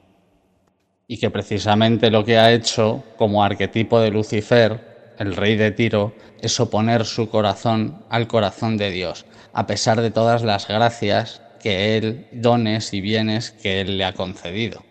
Y que precisamente lo que ha hecho como arquetipo de Lucifer, el rey de Tiro, es oponer su corazón al corazón de Dios, a pesar de todas las gracias que él, dones y bienes que él le ha concedido.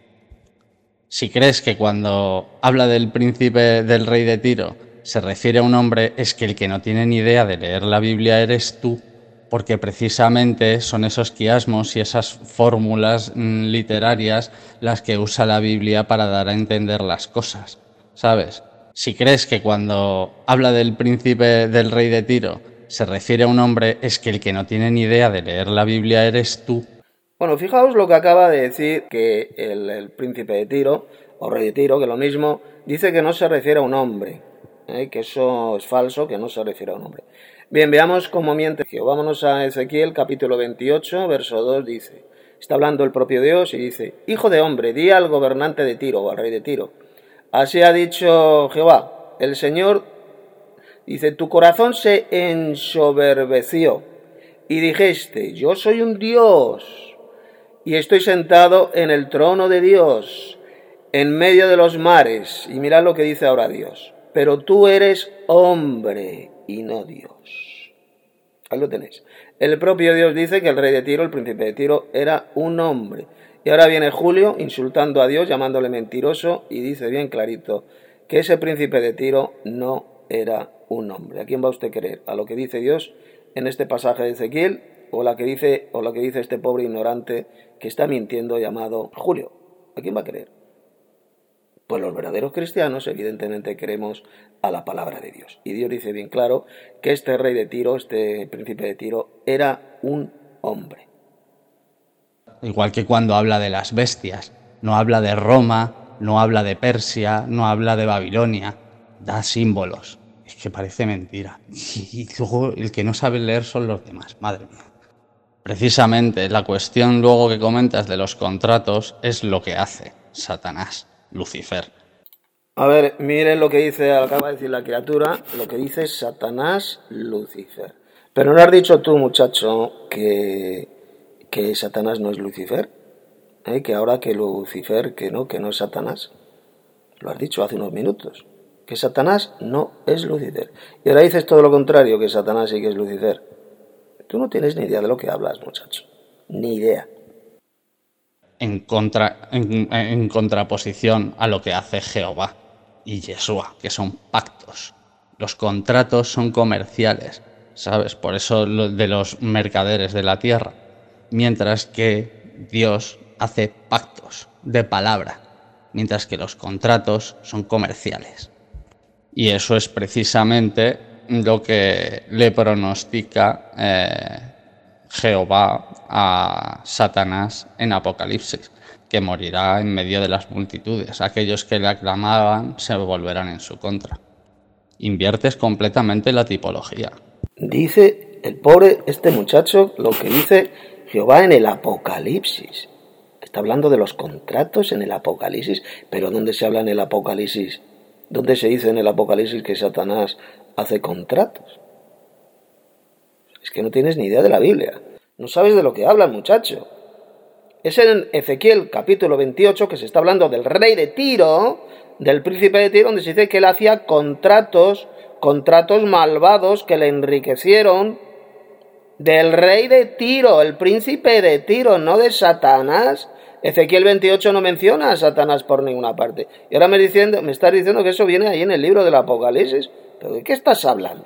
Si crees que cuando habla del príncipe del rey de Tiro se refiere a un hombre, es que el que no tiene ni idea de leer la Biblia eres tú, porque precisamente son esos quiasmos y esas fórmulas literarias las que usa la Biblia para dar a entender las cosas, ¿sabes? Si crees que cuando habla del príncipe del rey de Tiro se refiere a un hombre, es que el que no tiene ni idea de leer la Biblia eres tú. Bueno, fijaos lo que acaba de decir que el príncipe de Tiro, o rey de Tiro, que lo mismo, dice que no se refiere a un hombre, que eso es falso, que no se refiere a un hombre. Bien, veamos cómo miente Jehová. Vámonos a Ezequiel, capítulo 28, verso 2, dice, está hablando el propio Dios y dice, hijo de hombre, di al gobernante de Tiro, o al rey de Tiro, así ha dicho Jehová, el Señor, dice, tu corazón se ensoberbeció y dijiste, yo soy un Dios y estoy sentado en el trono de Dios, en medio de los mares. Y mirad lo que dice ahora Dios, pero tú eres hombre y no Dios. Ahí lo tenéis. El propio Dios dice que el rey de Tiro, el príncipe de Tiro, era un hombre. Y ahora viene Julio insultando a Dios, llamándole mentiroso, y dice bien clarito que ese príncipe de Tiro no era un hombre. ¿A quién va usted a creer? ¿A lo que dice Dios en este pasaje de Ezequiel o lo que dice este pobre ignorante que está mintiendo llamado Julio? ¿A quién va a creer? Pues los verdaderos cristianos evidentemente creemos a la palabra de Dios. Y Dios dice bien claro que este rey de Tiro, este príncipe de Tiro, era un hombre. Igual que cuando habla de las bestias, no habla de Roma, no habla de Persia, no habla de Babilonia, da símbolos. Es que parece mentira. Y luego el que no sabe leer son los demás, madre mía. Precisamente la cuestión luego que comentas de los contratos es lo que hace Satanás, Lucifer. A ver, miren lo que dice, acaba de decir la criatura, lo que dice Satanás, Lucifer. Pero no has dicho tú, muchacho, que Satanás no es Lucifer, que ahora que Lucifer, que no es Satanás. Lo has dicho hace unos minutos, que Satanás no es Lucifer. Y ahora dices todo lo contrario, que Satanás sí que es Lucifer. Tú no tienes ni idea de lo que hablas, muchacho. Ni idea. En contraposición a lo que hace Jehová y Yeshua, que son pactos. Los contratos son comerciales, ¿sabes? Por eso lo de los mercaderes de la tierra. Mientras que Dios hace pactos de palabra, mientras que los contratos son comerciales. Y eso es precisamente lo que le pronostica Jehová a Satanás en Apocalipsis, que morirá en medio de las multitudes. Aquellos que le aclamaban se volverán en su contra. Inviertes completamente la tipología. Dice el pobre, este muchacho, lo que dice Jehová en el Apocalipsis. Está hablando de los contratos en el Apocalipsis. ¿Pero dónde se habla en el Apocalipsis? ¿Dónde se dice en el Apocalipsis que Satanás hace contratos? Es que no tienes ni idea de la Biblia. No sabes de lo que hablas, muchacho. Es en Ezequiel capítulo 28 que se está hablando del rey de Tiro, del príncipe de Tiro, donde se dice que él hacía contratos malvados que le enriquecieron, del rey de Tiro, el príncipe de Tiro, no de Satanás. Ezequiel 28 no menciona a Satanás por ninguna parte. Y ahora me estás diciendo que eso viene ahí en el libro del Apocalipsis. ¿Pero de qué estás hablando?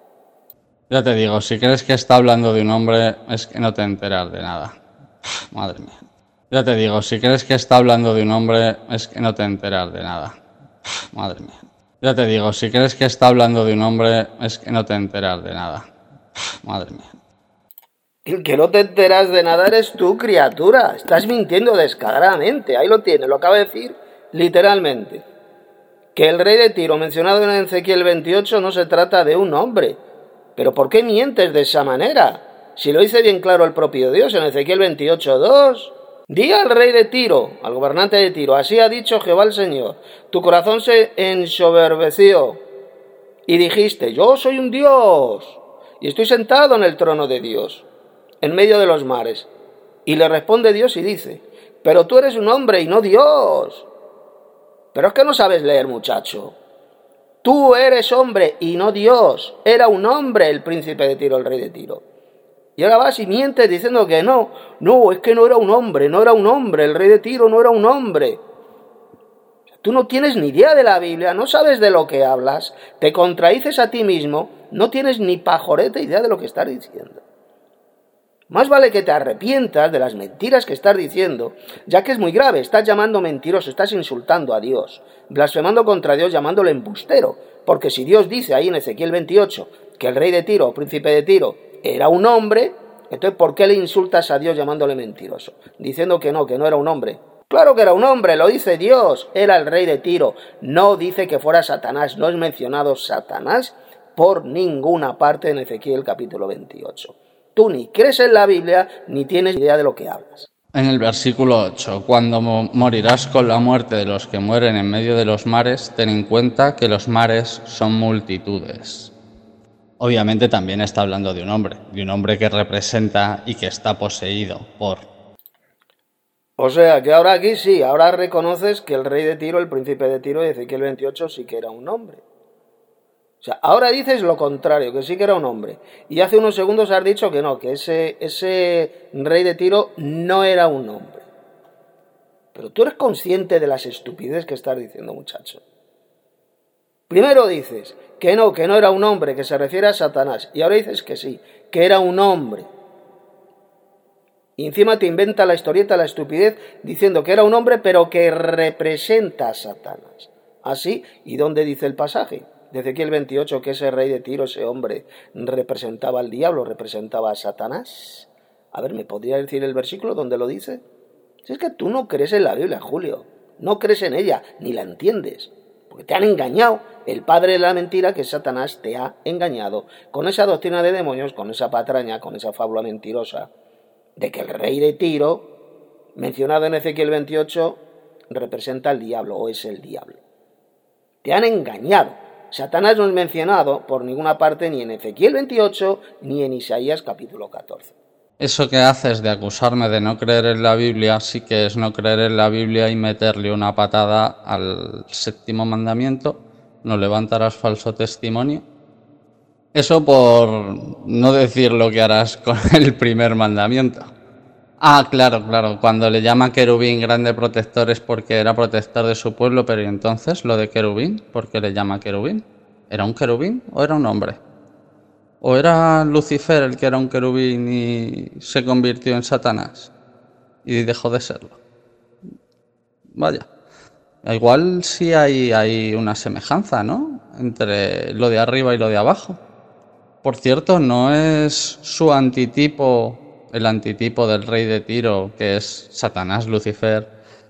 Ya te digo, si crees que está hablando de un hombre, es que no te enteras de nada. Madre mía. Ya te digo, si crees que está hablando de un hombre, es que no te enteras de nada. Madre mía. Ya te digo, si crees que está hablando de un hombre, es que no te enteras de nada. Madre mía. El que no te enteras de nada eres tú, criatura. Estás mintiendo descaradamente. Ahí lo tienes, lo acaba de decir literalmente. Que el rey de Tiro, mencionado en Ezequiel 28, no se trata de un hombre. ¿Pero por qué mientes de esa manera? Si lo dice bien claro el propio Dios en Ezequiel 28:2. Di al rey de Tiro, al gobernante de Tiro, así ha dicho Jehová el Señor, tu corazón se ensoberbeció y dijiste, yo soy un Dios y estoy sentado en el trono de Dios, en medio de los mares. Y le responde Dios y dice, pero tú eres un hombre y no Dios. Pero es que no sabes leer, muchacho. Tú eres hombre y no Dios. Era un hombre el príncipe de Tiro, el rey de Tiro. Y ahora vas y mientes diciendo que no, es que no era un hombre, el rey de Tiro no era un hombre. Tú no tienes ni idea de la Biblia, no sabes de lo que hablas, te contradices a ti mismo, no tienes ni pajoreta idea de lo que estás diciendo. Más vale que te arrepientas de las mentiras que estás diciendo, ya que es muy grave, estás llamando mentiroso, estás insultando a Dios, blasfemando contra Dios, llamándole embustero, porque si Dios dice ahí en Ezequiel 28 que el rey de Tiro, príncipe de Tiro, era un hombre, entonces ¿por qué le insultas a Dios llamándole mentiroso? Diciendo que no era un hombre. Claro que era un hombre, lo dice Dios, era el rey de Tiro, no dice que fuera Satanás, no es mencionado Satanás por ninguna parte en Ezequiel capítulo 28. Tú ni crees en la Biblia, ni tienes idea de lo que hablas. En el versículo 8, cuando morirás con la muerte de los que mueren en medio de los mares, ten en cuenta que los mares son multitudes. Obviamente también está hablando de un hombre que representa y que está poseído por... O sea, que ahora aquí sí, ahora reconoces que el rey de Tiro, el príncipe de Tiro de Ezequiel 28 sí que era un hombre. O sea, ahora dices lo contrario, que sí que era un hombre. Y hace unos segundos has dicho que no, que ese rey de Tiro no era un hombre. Pero tú eres consciente de las estupideces que estás diciendo, muchacho. Primero dices que no era un hombre, que se refiere a Satanás. Y ahora dices que sí, que era un hombre. Y encima te inventa la historieta, la estupidez, diciendo que era un hombre, pero que representa a Satanás. ¿Así? ¿Y dónde dice el pasaje? De Ezequiel 28, que ese rey de Tiro, ese hombre, representaba al diablo, representaba a Satanás. A ver, ¿me podría decir el versículo donde lo dice? Si es que tú no crees en la Biblia, Julio. No crees en ella, ni la entiendes. Porque te han engañado. El padre de la mentira, que es Satanás, te ha engañado con esa doctrina de demonios, con esa patraña, con esa fábula mentirosa, de que el rey de Tiro, mencionado en Ezequiel 28, representa al diablo o es el diablo. Te han engañado. Satanás no es mencionado por ninguna parte ni en Ezequiel 28 ni en Isaías capítulo 14. Eso que haces de acusarme de no creer en la Biblia sí que es no creer en la Biblia y meterle una patada al séptimo mandamiento. No levantarás falso testimonio. Eso por no decir lo que harás con el primer mandamiento. Ah, claro, cuando le llama querubín grande protector es porque era protector de su pueblo, pero ¿y entonces lo de querubín? ¿Por qué le llama querubín? ¿Era un querubín o era un hombre? ¿O era Lucifer el que era un querubín y se convirtió en Satanás y dejó de serlo? Vaya, igual sí hay una semejanza, ¿no? Entre lo de arriba y lo de abajo. Por cierto, ¿no es su antitipo, el antitipo del rey de Tiro, que es Satanás, Lucifer,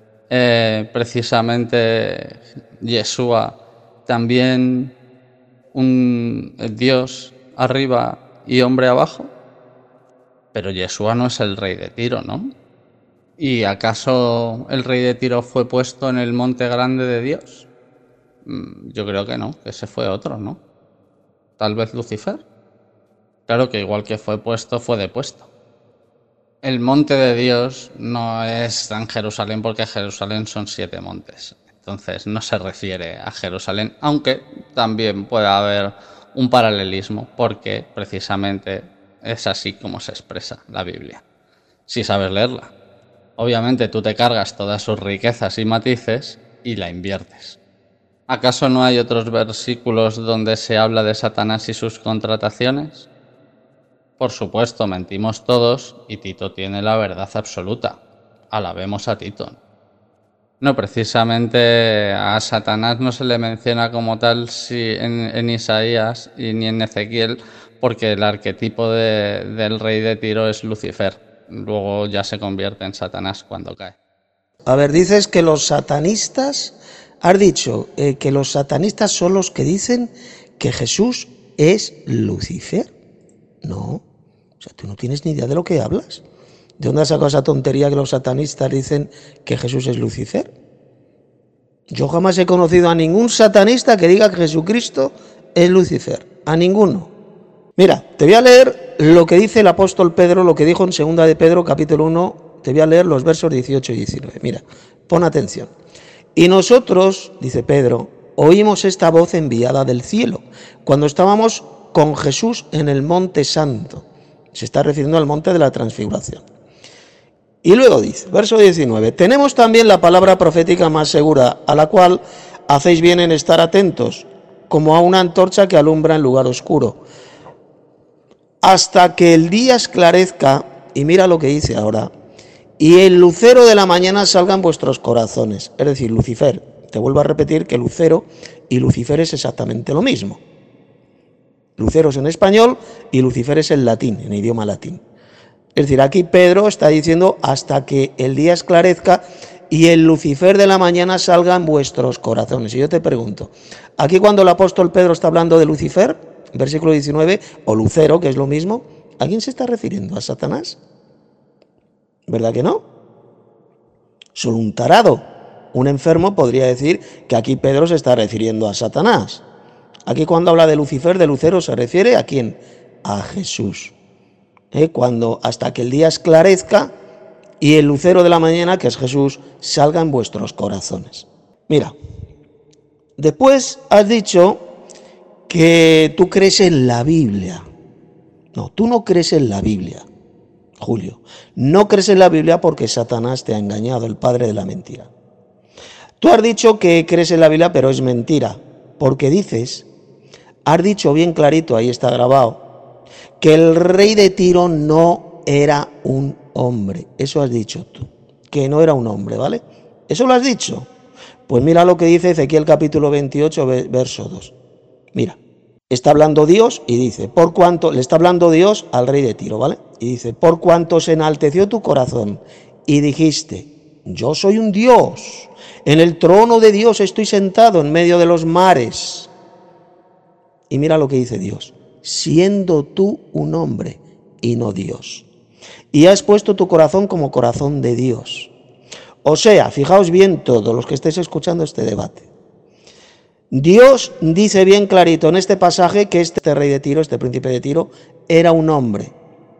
precisamente Yeshua, también un Dios arriba y hombre abajo? Pero Yeshua no es el rey de Tiro, ¿no? ¿Y acaso el rey de Tiro fue puesto en el monte grande de Dios? Yo creo que no, que ese fue otro, ¿no? Tal vez Lucifer. Claro que igual que fue puesto, fue depuesto. El monte de Dios no es en Jerusalén porque Jerusalén son 7 montes. Entonces no se refiere a Jerusalén, aunque también puede haber un paralelismo porque precisamente es así como se expresa la Biblia, si sabes leerla. Obviamente tú te cargas todas sus riquezas y matices y la inviertes. ¿Acaso no hay otros versículos donde se habla de Satanás y sus contrataciones? Por supuesto, mentimos todos y Tito tiene la verdad absoluta. Alabemos a Tito. No, precisamente a Satanás no se le menciona como tal en Isaías y ni en Ezequiel, porque el arquetipo del rey de Tiro es Lucifer. Luego ya se convierte en Satanás cuando cae. A ver, dices que los satanistas, has dicho que los satanistas son los que dicen que Jesús es Lucifer. No, o sea, tú no tienes ni idea de lo que hablas. ¿De dónde has sacado esa tontería que los satanistas dicen que Jesús es Lucifer? Yo jamás he conocido a ningún satanista que diga que Jesucristo es Lucifer. A ninguno. Mira, te voy a leer lo que dice el apóstol Pedro, lo que dijo en 2 de Pedro, capítulo 1. Te voy a leer los versos 18 y 19. Mira, pon atención. Y nosotros, dice Pedro, oímos esta voz enviada del cielo, cuando estábamos con Jesús en el Monte Santo. Se está refiriendo al monte de la transfiguración. Y luego dice, verso 19, tenemos también la palabra profética más segura, a la cual hacéis bien en estar atentos, como a una antorcha que alumbra en lugar oscuro, hasta que el día esclarezca, y mira lo que dice ahora, y el lucero de la mañana salga en vuestros corazones, es decir, Lucifer. Te vuelvo a repetir que lucero y Lucifer es exactamente lo mismo. Lucero es en español y Lucifer es en latín, en idioma latín. Es decir, aquí Pedro está diciendo hasta que el día esclarezca y el Lucifer de la mañana salga en vuestros corazones. Y yo te pregunto, aquí cuando el apóstol Pedro está hablando de Lucifer, versículo 19, o Lucero, que es lo mismo, ¿a quién se está refiriendo? ¿A Satanás? ¿Verdad que no? Solo un tarado, un enfermo podría decir que aquí Pedro se está refiriendo a Satanás. Aquí cuando habla de Lucifer, de Lucero, se refiere ¿a quién? A Jesús. Cuando hasta que el día esclarezca y el lucero de la mañana, que es Jesús, salga en vuestros corazones. Mira, después has dicho que tú crees en la Biblia. No, tú no crees en la Biblia, Julio. No crees en la Biblia porque Satanás te ha engañado, el padre de la mentira. Tú has dicho que crees en la Biblia, pero es mentira, porque has dicho bien clarito, ahí está grabado, que el rey de Tiro no era un hombre. Eso has dicho tú, que no era un hombre, ¿vale? Eso lo has dicho. Pues mira lo que dice Ezequiel capítulo 28, verso 2. Mira, está hablando Dios y dice, por cuanto, le está hablando Dios al rey de Tiro, ¿vale? Y dice, por cuanto se enalteció tu corazón y dijiste, yo soy un Dios, en el trono de Dios estoy sentado en medio de los mares. Y mira lo que dice Dios, siendo tú un hombre y no Dios. Y has puesto tu corazón como corazón de Dios. O sea, fijaos bien todos los que estéis escuchando este debate. Dios dice bien clarito en este pasaje que este rey de Tiro, este príncipe de Tiro, era un hombre.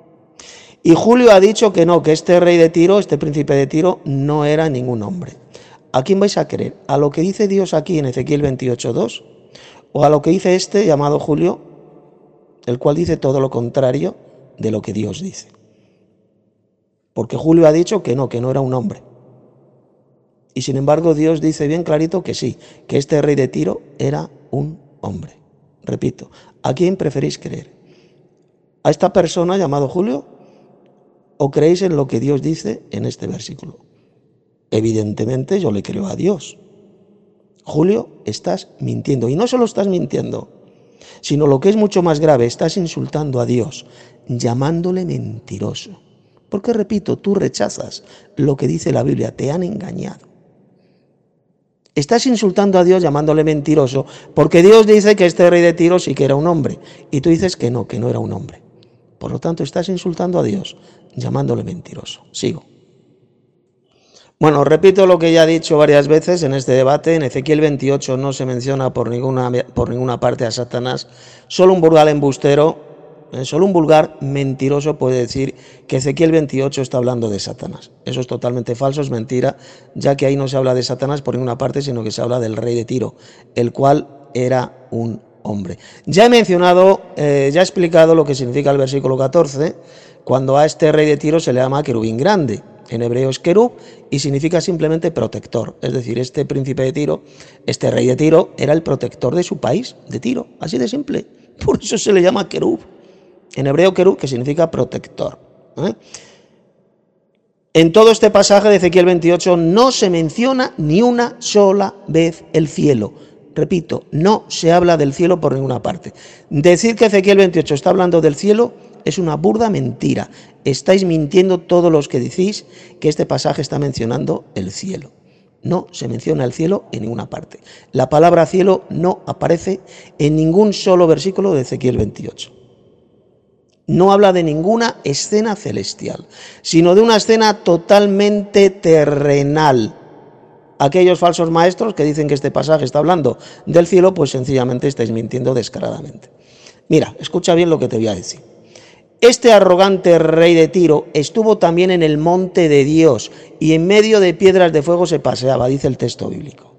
Y Julio ha dicho que no, que este rey de Tiro, este príncipe de Tiro, no era ningún hombre. ¿A quién vais a creer? ¿A lo que dice Dios aquí en Ezequiel 28:2? ¿O a lo que dice este llamado Julio, el cual dice todo lo contrario de lo que Dios dice? Porque Julio ha dicho que no era un hombre. Y sin embargo Dios dice bien clarito que sí, que este rey de Tiro era un hombre. Repito, ¿a quién preferís creer? ¿A esta persona llamado Julio? ¿O creéis en lo que Dios dice en este versículo? Evidentemente yo le creo a Dios. Julio, estás mintiendo. Y no solo estás mintiendo, sino lo que es mucho más grave, estás insultando a Dios, llamándole mentiroso. Porque, repito, tú rechazas lo que dice la Biblia, te han engañado. Estás insultando a Dios llamándole mentiroso, porque Dios dice que este rey de Tiro sí que era un hombre, y tú dices que no era un hombre. Por lo tanto, estás insultando a Dios llamándole mentiroso. Sigo. Bueno, repito lo que ya he dicho varias veces en este debate. En Ezequiel 28 no se menciona por ninguna parte a Satanás. Solo un vulgar embustero, solo un vulgar mentiroso puede decir que Ezequiel 28 está hablando de Satanás. Eso es totalmente falso, es mentira, ya que ahí no se habla de Satanás por ninguna parte, sino que se habla del rey de Tiro, el cual era un hombre. Ya he mencionado, ya he explicado lo que significa el versículo 14, cuando a este rey de Tiro se le llama querubín grande. En hebreo es querub y significa simplemente protector. Es decir, este príncipe de Tiro, este rey de Tiro, era el protector de su país, de Tiro. Así de simple. Por eso se le llama querub. En hebreo querub, que significa protector. En todo este pasaje de Ezequiel 28 no se menciona ni una sola vez el cielo. Repito, no se habla del cielo por ninguna parte. Decir que Ezequiel 28 está hablando del cielo es una burda mentira. Estáis mintiendo todos los que decís que este pasaje está mencionando el cielo. No se menciona el cielo en ninguna parte. La palabra cielo no aparece en ningún solo versículo de Ezequiel 28. No habla de ninguna escena celestial, sino de una escena totalmente terrenal. Aquellos falsos maestros que dicen que este pasaje está hablando del cielo, pues sencillamente estáis mintiendo descaradamente. Mira, escucha bien lo que te voy a decir. Este arrogante rey de Tiro estuvo también en el monte de Dios y en medio de piedras de fuego se paseaba, dice el texto bíblico.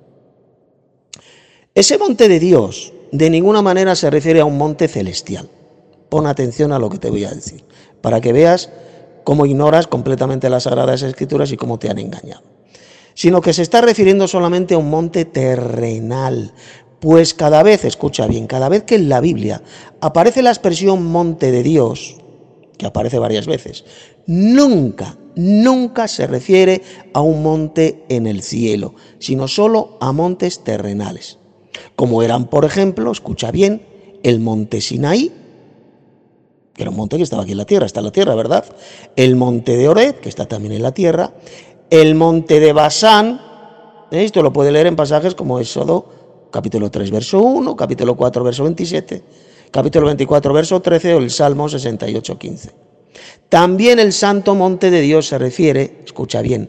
Ese monte de Dios de ninguna manera se refiere a un monte celestial. Pon atención a lo que te voy a decir, para que veas cómo ignoras completamente las Sagradas Escrituras y cómo te han engañado. Sino que se está refiriendo solamente a un monte terrenal. Pues cada vez, escucha bien, cada vez que en la Biblia aparece la expresión monte de Dios, que aparece varias veces, nunca se refiere a un monte en el cielo, sino solo a montes terrenales. Como eran, por ejemplo, escucha bien, el monte Sinaí, que era un monte que estaba aquí en la tierra, está en la tierra, ¿verdad? El monte de Horeb, que está también en la tierra, el monte de Basán, esto lo puede leer en pasajes como Éxodo, capítulo 3, verso 1, capítulo 4, verso 27, capítulo 24, verso 13 o el Salmo 68, 15. También el santo monte de Dios se refiere, escucha bien,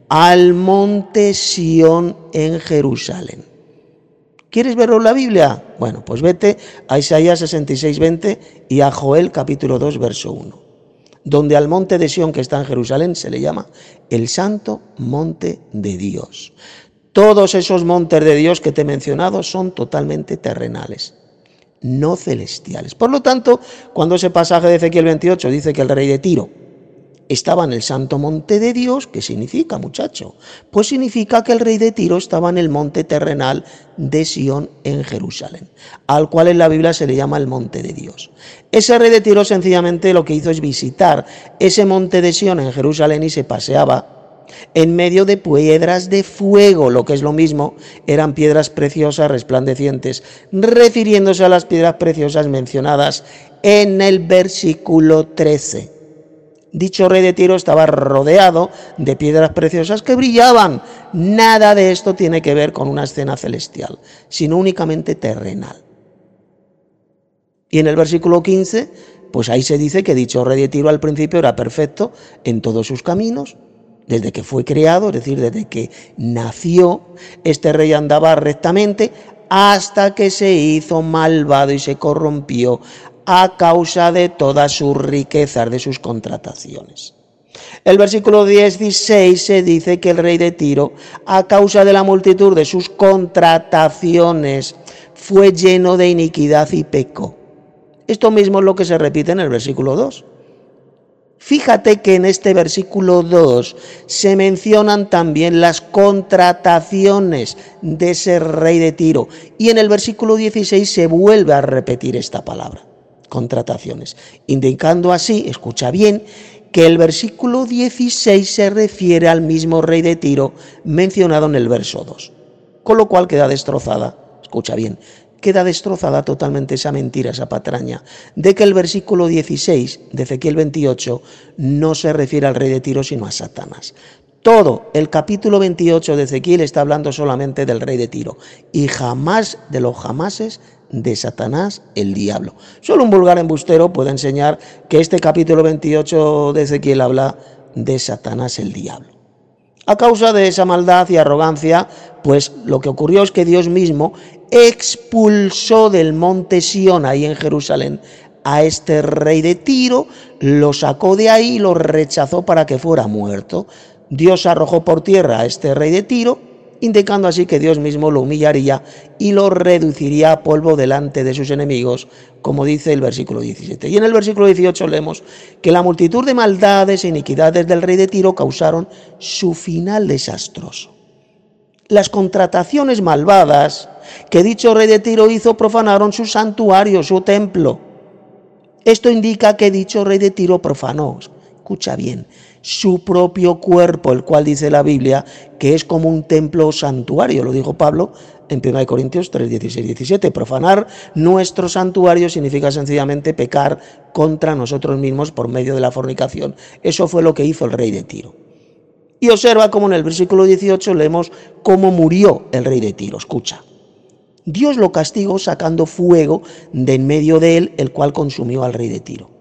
al monte Sión en Jerusalén. ¿Quieres verlo en la Biblia? Bueno, pues vete a Isaías 66, 20 y a Joel capítulo 2, verso 1, donde al monte de Sión que está en Jerusalén se le llama el santo monte de Dios. Todos esos montes de Dios que te he mencionado son totalmente terrenales, no celestiales. Por lo tanto, cuando ese pasaje de Ezequiel 28 dice que el rey de Tiro estaba en el santo monte de Dios, ¿qué significa, muchacho? Pues significa que el rey de Tiro estaba en el monte terrenal de Sión en Jerusalén, al cual en la Biblia se le llama el monte de Dios. Ese rey de Tiro sencillamente lo que hizo es visitar ese monte de Sión en Jerusalén y se paseaba en medio de piedras de fuego, lo que es lo mismo, eran piedras preciosas resplandecientes, refiriéndose a las piedras preciosas mencionadas en el versículo 13. Dicho rey de Tiro estaba rodeado de piedras preciosas que brillaban. Nada de esto tiene que ver con una escena celestial, sino únicamente terrenal. Y en el versículo 15, pues ahí se dice que dicho rey de Tiro al principio era perfecto en todos sus caminos. Desde que fue creado, es decir, desde que nació, este rey andaba rectamente hasta que se hizo malvado y se corrompió a causa de todas sus riquezas, de sus contrataciones. El versículo 16 se dice que el rey de Tiro, a causa de la multitud de sus contrataciones, fue lleno de iniquidad y pecó. Esto mismo es lo que se repite en el versículo 2. Fíjate que en este versículo 2 se mencionan también las contrataciones de ese rey de Tiro. Y en el versículo 16 se vuelve a repetir esta palabra, contrataciones, indicando así, escucha bien, que el versículo 16 se refiere al mismo rey de Tiro mencionado en el verso 2. Con lo cual queda destrozada, escucha bien, queda destrozada totalmente esa mentira, esa patraña, de que el versículo 16 de Ezequiel 28 no se refiere al rey de Tiro, sino a Satanás. Todo el capítulo 28 de Ezequiel está hablando solamente del rey de Tiro y jamás de los jamases de Satanás, el diablo. Solo un vulgar embustero puede enseñar que este capítulo 28 de Ezequiel habla de Satanás, el diablo. A causa de esa maldad y arrogancia, pues lo que ocurrió es que Dios mismo expulsó del monte Sión, ahí en Jerusalén, a este rey de Tiro, lo sacó de ahí y lo rechazó para que fuera muerto. Dios arrojó por tierra a este rey de Tiro, indicando así que Dios mismo lo humillaría y lo reduciría a polvo delante de sus enemigos, como dice el versículo 17. Y en el versículo 18 leemos que la multitud de maldades e iniquidades del rey de Tiro causaron su final desastroso. Las contrataciones malvadas que dicho rey de Tiro hizo profanaron su santuario, su templo. Esto indica que dicho rey de Tiro profanó, escucha bien, su propio cuerpo, el cual dice la Biblia que es como un templo o santuario, lo dijo Pablo en 1 Corintios 3, 16, 17. Profanar nuestro santuario significa sencillamente pecar contra nosotros mismos por medio de la fornicación. Eso fue lo que hizo el rey de Tiro. Y observa cómo en el versículo 18 leemos cómo murió el rey de Tiro. Escucha. Dios lo castigó sacando fuego de en medio de él, el cual consumió al rey de Tiro.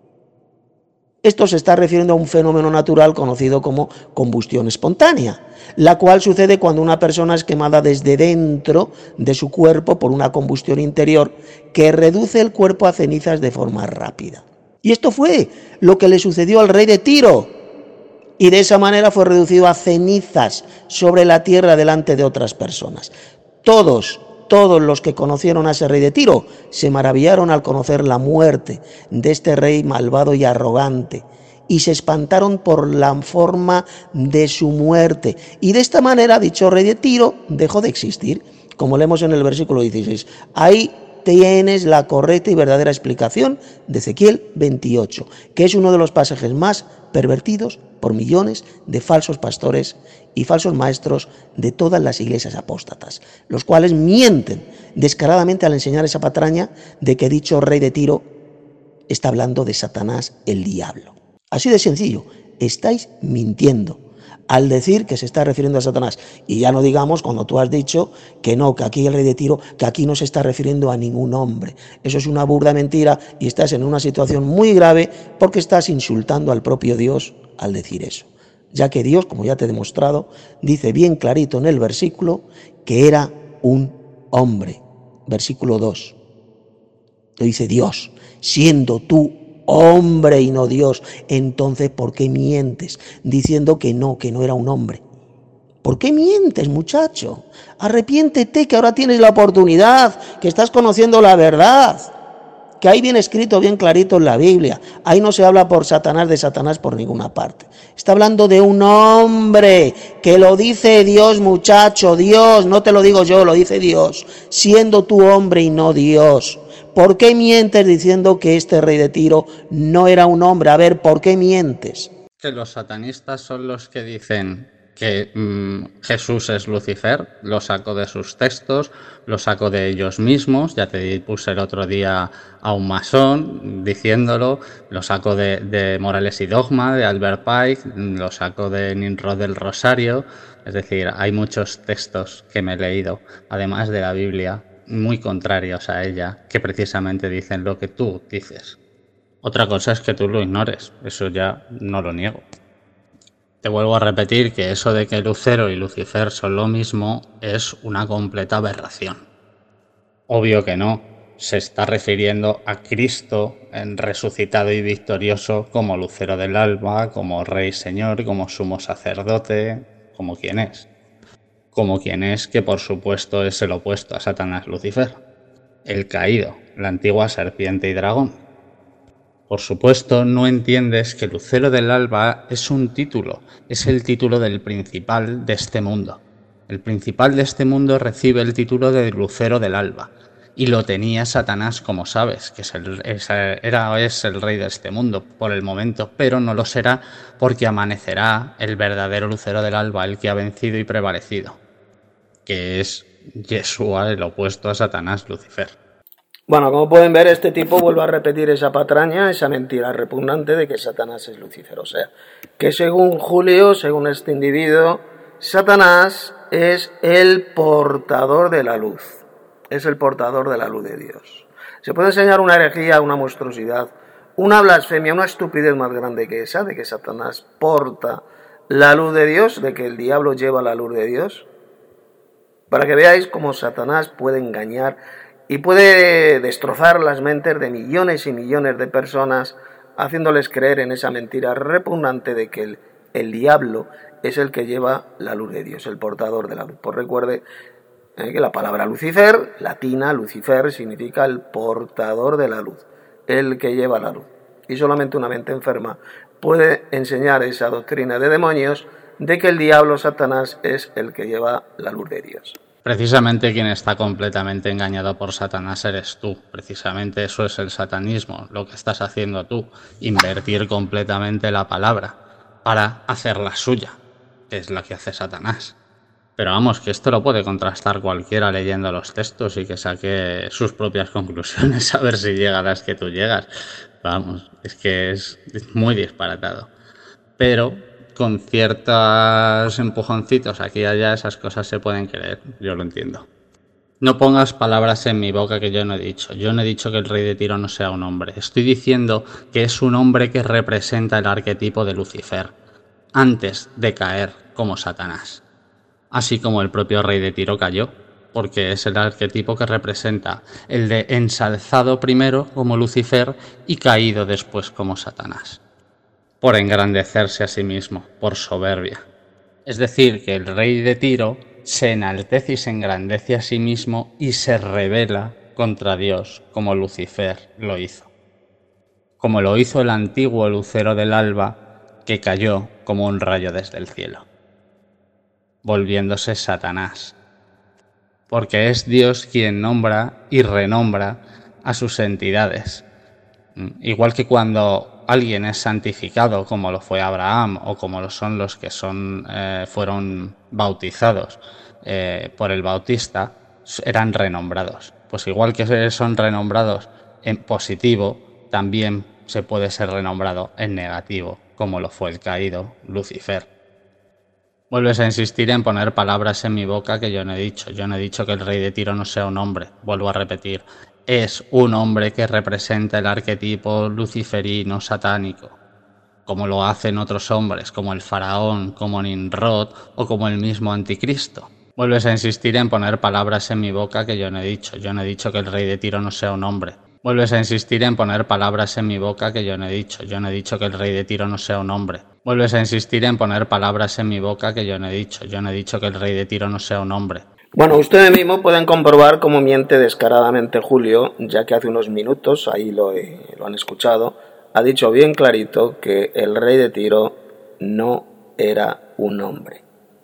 Esto se está refiriendo a un fenómeno natural conocido como combustión espontánea, la cual sucede cuando una persona es quemada desde dentro de su cuerpo por una combustión interior que reduce el cuerpo a cenizas de forma rápida. Y esto fue lo que le sucedió al rey de Tiro, y de esa manera fue reducido a cenizas sobre la tierra delante de otras personas. Todos los que conocieron a ese rey de Tiro se maravillaron al conocer la muerte de este rey malvado y arrogante y se espantaron por la forma de su muerte. Y de esta manera dicho rey de Tiro dejó de existir, como leemos en el versículo 16. Ahí tienes la correcta y verdadera explicación de Ezequiel 28, que es uno de los pasajes más pervertidos por millones de falsos pastores y falsos maestros de todas las iglesias apóstatas, los cuales mienten descaradamente al enseñar esa patraña de que dicho rey de Tiro está hablando de Satanás, el diablo. Así de sencillo, estáis mintiendo al decir que se está refiriendo a Satanás. Y ya no digamos cuando tú has dicho que no, que aquí el rey de Tiro, que aquí no se está refiriendo a ningún hombre. Eso es una burda mentira y estás en una situación muy grave porque estás insultando al propio Dios al decir eso. Ya que Dios, como ya te he demostrado, dice bien clarito en el versículo que era un hombre. Versículo 2. Lo dice Dios, siendo tú hombre y no Dios, entonces ¿por qué mientes diciendo que no era un hombre? ¿Por qué mientes, muchacho? Arrepiéntete, que ahora tienes la oportunidad, que estás conociendo la verdad, que ahí viene escrito bien clarito en la Biblia. Ahí no se habla por Satanás de Satanás por ninguna parte. Está hablando de un hombre, que lo dice Dios, muchacho, Dios, no te lo digo yo, lo dice Dios, siendo tú hombre y no Dios. ¿Por qué mientes diciendo que este rey de Tiro no era un hombre? A ver, ¿por qué mientes? Que los satanistas son los que dicen que Jesús es Lucifer, lo saco de sus textos, lo saco de ellos mismos, ya te puse el otro día a un masón diciéndolo, lo saco de Morales y Dogma, de Albert Pike, lo saco de Nimrod del Rosario, es decir, hay muchos textos que me he leído, además de la Biblia, muy contrarios a ella, que precisamente dicen lo que tú dices. Otra cosa es que tú lo ignores, eso ya no lo niego. Te vuelvo a repetir que eso de que Lucero y Lucifer son lo mismo es una completa aberración. Obvio que no, se está refiriendo a Cristo en resucitado y victorioso como Lucero del alba, como Rey Señor, como Sumo Sacerdote, como quien es. Como quien es, que por supuesto es el opuesto a Satanás Lucifer, el caído, la antigua serpiente y dragón. Por supuesto, no entiendes que Lucero del alba es un título, es el título del principal de este mundo. El principal de este mundo recibe el título de Lucero del alba, y lo tenía Satanás, como sabes, que es el rey de este mundo por el momento, pero no lo será porque amanecerá el verdadero Lucero del alba, el que ha vencido y prevalecido, que es Yeshua, el opuesto a Satanás, Lucifer. Bueno, como pueden ver, este tipo vuelve a repetir esa patraña, esa mentira repugnante de que Satanás es Lucifer. O sea, que según Julio, según este individuo, Satanás es el portador de la luz. Es el portador de la luz de Dios. Se puede enseñar una herejía, una monstruosidad, una blasfemia, una estupidez más grande que esa, de que Satanás porta la luz de Dios, de que el diablo lleva la luz de Dios, para que veáis cómo Satanás puede engañar y puede destrozar las mentes de millones y millones de personas, haciéndoles creer en esa mentira repugnante de que el diablo es el que lleva la luz de Dios, el portador de la luz. Pues recuerde que la palabra Lucifer, latina, Lucifer, significa el portador de la luz, el que lleva la luz. Y solamente una mente enferma puede enseñar esa doctrina de demonios de que el diablo, Satanás, es el que lleva la luz de Dios. Precisamente quien está completamente engañado por Satanás eres tú. Precisamente eso es el satanismo, lo que estás haciendo tú, invertir completamente la palabra. para hacer la suya, que es la que hace Satanás. Pero vamos, que esto lo puede contrastar cualquiera leyendo los textos y que saque sus propias conclusiones a ver si llega a las que tú llegas. Vamos, es que es muy disparatado. Pero con ciertos empujoncitos aquí y allá esas cosas se pueden creer, yo lo entiendo. No pongas palabras en mi boca que yo no he dicho. Yo no he dicho que el rey de Tiro no sea un hombre. Estoy diciendo que es un hombre que representa el arquetipo de Lucifer, antes de caer como Satanás. Así como el propio rey de Tiro cayó, porque es el arquetipo que representa el de ensalzado primero como Lucifer y caído después como Satanás, por engrandecerse a sí mismo, por soberbia. Es decir, que el rey de Tiro se enaltece y se engrandece a sí mismo y se rebela contra Dios, como Lucifer lo hizo. Como lo hizo el antiguo lucero del alba, que cayó como un rayo desde el cielo, volviéndose Satanás. Porque es Dios quien nombra y renombra a sus entidades. Igual que cuando alguien es santificado, como lo fue Abraham, o como lo son los que fueron bautizados por el Bautista, eran renombrados. Pues igual que son renombrados en positivo, también se puede ser renombrado en negativo, como lo fue el caído Lucifer. Vuelves a insistir en poner palabras en mi boca que yo no he dicho. Yo no he dicho que el rey de Tiro no sea un hombre. Vuelvo a repetir. Es un hombre que representa el arquetipo luciferino satánico, como lo hacen otros hombres, como el faraón, como Nimrod o como el mismo anticristo. Vuelves a insistir en poner palabras en mi boca que yo no he dicho. Yo no he dicho que el rey de Tiro no sea un hombre. Vuelves a insistir en poner palabras en mi boca que yo no he dicho. Yo no he dicho que el rey de Tiro no sea un hombre. Vuelves a insistir en poner palabras en mi boca que yo no he dicho. Yo no he dicho que el rey de Tiro no sea un hombre. Bueno, ustedes mismos pueden comprobar cómo miente descaradamente Julio, ya que hace unos minutos, ahí lo han escuchado, ha dicho bien clarito que el rey de Tiro no era un hombre.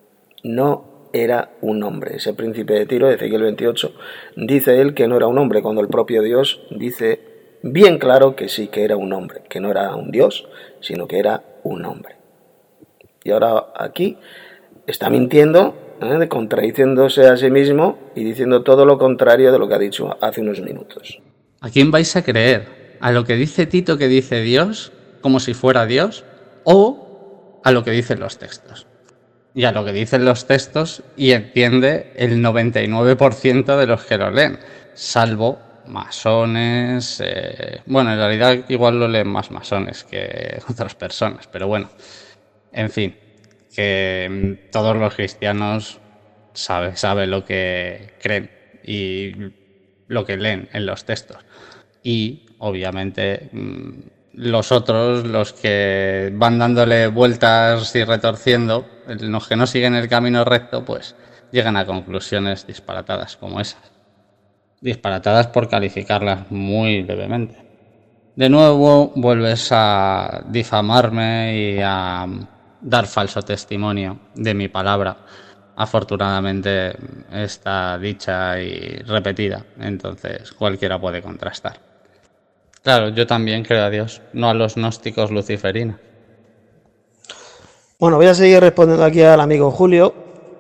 No era un hombre. Ese príncipe de Tiro, de Ezequiel 28, dice él que no era un hombre, cuando el propio Dios dice bien claro que sí que era un hombre, que no era un Dios, sino que era un hombre. Y ahora aquí está mintiendo, contradiciéndose a sí mismo y diciendo todo lo contrario de lo que ha dicho hace unos minutos. ¿A quién vais a creer? ¿A lo que dice Tito que dice Dios, como si fuera Dios? ¿O a lo que dicen los textos? Y a lo que dicen los textos y entiende el 99% de los que lo leen, salvo masones. Bueno, en realidad igual lo leen más masones que otras personas, pero bueno, en fin, que todos los cristianos saben lo que creen y lo que leen en los textos. Y obviamente los otros, los que van dándole vueltas y retorciendo, los que no siguen el camino recto, pues llegan a conclusiones disparatadas como esas. Disparatadas por calificarlas muy levemente. De nuevo vuelves a difamarme y a dar falso testimonio de mi palabra. Afortunadamente está dicha y repetida, entonces cualquiera puede contrastar. Claro, yo también creo a Dios, no a los gnósticos luciferinos. Bueno, voy a seguir respondiendo aquí al amigo Julio.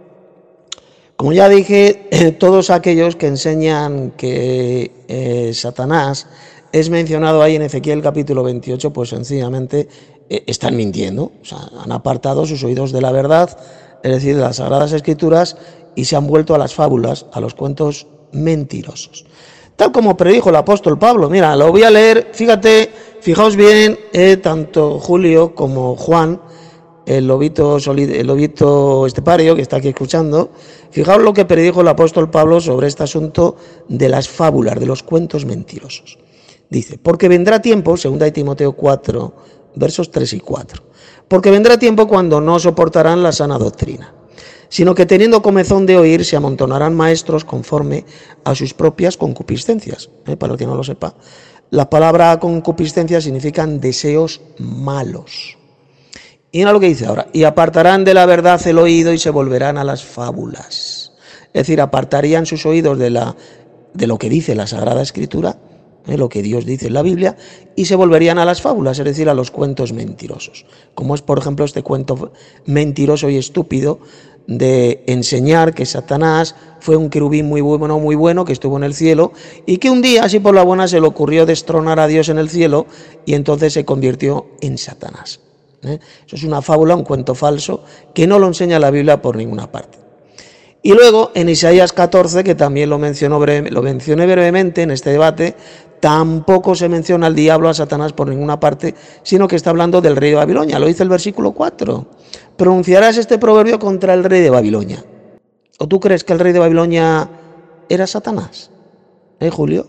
Como ya dije, todos aquellos que enseñan que Satanás es mencionado ahí en Ezequiel capítulo 28, pues sencillamente están mintiendo. O sea, han apartado sus oídos de la verdad, es decir, de las Sagradas Escrituras, y se han vuelto a las fábulas, a los cuentos mentirosos. Tal como predijo el apóstol Pablo. Mira, lo voy a leer, fijaos bien, tanto Julio como Juan, el lobito estepario que está aquí escuchando, fijaos lo que predijo el apóstol Pablo sobre este asunto de las fábulas, de los cuentos mentirosos. Dice, porque vendrá tiempo, 2 Timoteo 4, versos 3 y 4, porque vendrá tiempo cuando no soportarán la sana doctrina, sino que teniendo comezón de oír se amontonarán maestros conforme a sus propias concupiscencias. Para el que no lo sepa, la palabra concupiscencia significan deseos malos. Y mira lo que dice ahora, y apartarán de la verdad el oído y se volverán a las fábulas. Es decir, apartarían sus oídos de lo que dice la Sagrada Escritura lo que Dios dice en la Biblia, y se volverían a las fábulas, es decir, a los cuentos mentirosos, como es por ejemplo este cuento mentiroso y estúpido de enseñar que Satanás fue un querubín muy bueno que estuvo en el cielo y que un día así por la buena se le ocurrió destronar a Dios en el cielo y entonces se convirtió en Satanás. Eso es una fábula, un cuento falso que no lo enseña la Biblia por ninguna parte. Y luego en Isaías 14, que también lo mencioné brevemente en este debate, tampoco se menciona al diablo, a Satanás por ninguna parte, sino que está hablando del rey de Babilonia. Lo dice el versículo 4. Pronunciarás este proverbio contra el rey de Babilonia. ¿O tú crees que el rey de Babilonia era Satanás? Julio?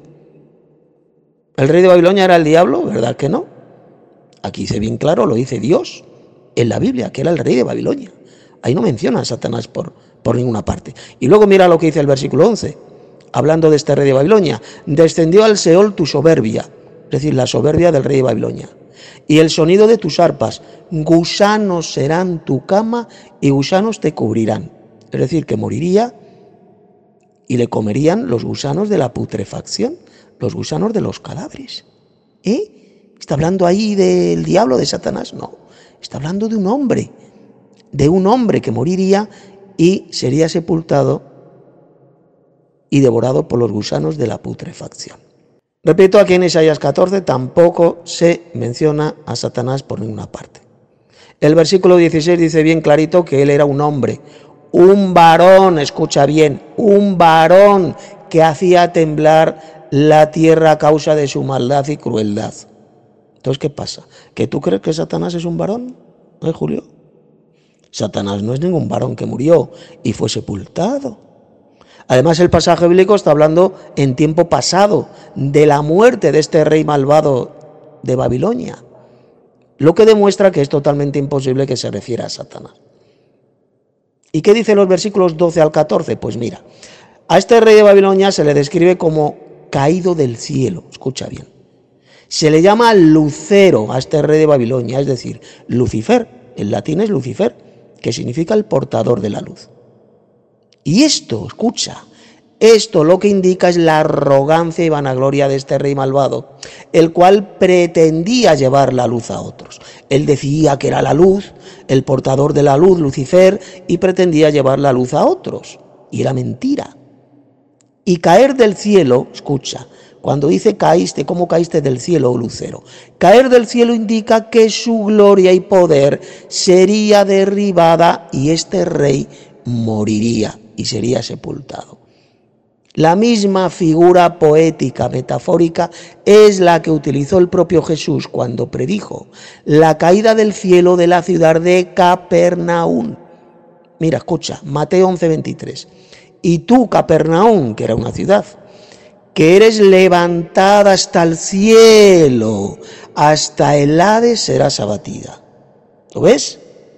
¿El rey de Babilonia era el diablo? ¿Verdad que no? Aquí dice bien claro, lo dice Dios en la Biblia, que era el rey de Babilonia. Ahí no menciona a Satanás por ninguna parte. Y luego mira lo que dice el versículo 11, hablando de este rey de Babilonia. Descendió al Seol tu soberbia, es decir, la soberbia del rey de Babilonia. Y el sonido de tus arpas, gusanos serán tu cama y gusanos te cubrirán. Es decir, que moriría y le comerían los gusanos de la putrefacción, los gusanos de los cadáveres. ¿Está hablando ahí del diablo, de Satanás? No, está hablando de un hombre que moriría y sería sepultado y devorado por los gusanos de la putrefacción. Repito, aquí en Isaías 14 tampoco se menciona a Satanás por ninguna parte. El versículo 16 dice bien clarito que él era un hombre, un varón, escucha bien, un varón que hacía temblar la tierra a causa de su maldad y crueldad. Entonces, ¿qué pasa? ¿Que tú crees que Satanás es un varón? ¿No, Julio? Satanás no es ningún varón que murió y fue sepultado. Además, el pasaje bíblico está hablando en tiempo pasado de la muerte de este rey malvado de Babilonia, lo que demuestra que es totalmente imposible que se refiera a Satanás. ¿Y qué dicen los versículos 12 al 14? Pues mira, a este rey de Babilonia se le describe como caído del cielo, escucha bien. Se le llama lucero a este rey de Babilonia, es decir, Lucifer, en latín es Lucifer, que significa el portador de la luz. Y esto, escucha, esto lo que indica es la arrogancia y vanagloria de este rey malvado, el cual pretendía llevar la luz a otros. Él decía que era la luz, el portador de la luz, Lucifer, y pretendía llevar la luz a otros. Y era mentira. Y caer del cielo, escucha, cuando dice caíste, ¿cómo caíste del cielo, oh lucero? Caer del cielo indica que su gloria y poder sería derribada y este rey moriría y sería sepultado. La misma figura poética, metafórica, es la que utilizó el propio Jesús cuando predijo la caída del cielo de la ciudad de Capernaum. Mira, escucha, Mateo 11:23. Y tú, Capernaum, que era una ciudad, que eres levantada hasta el cielo, hasta el Hades serás abatida. ¿Lo ves?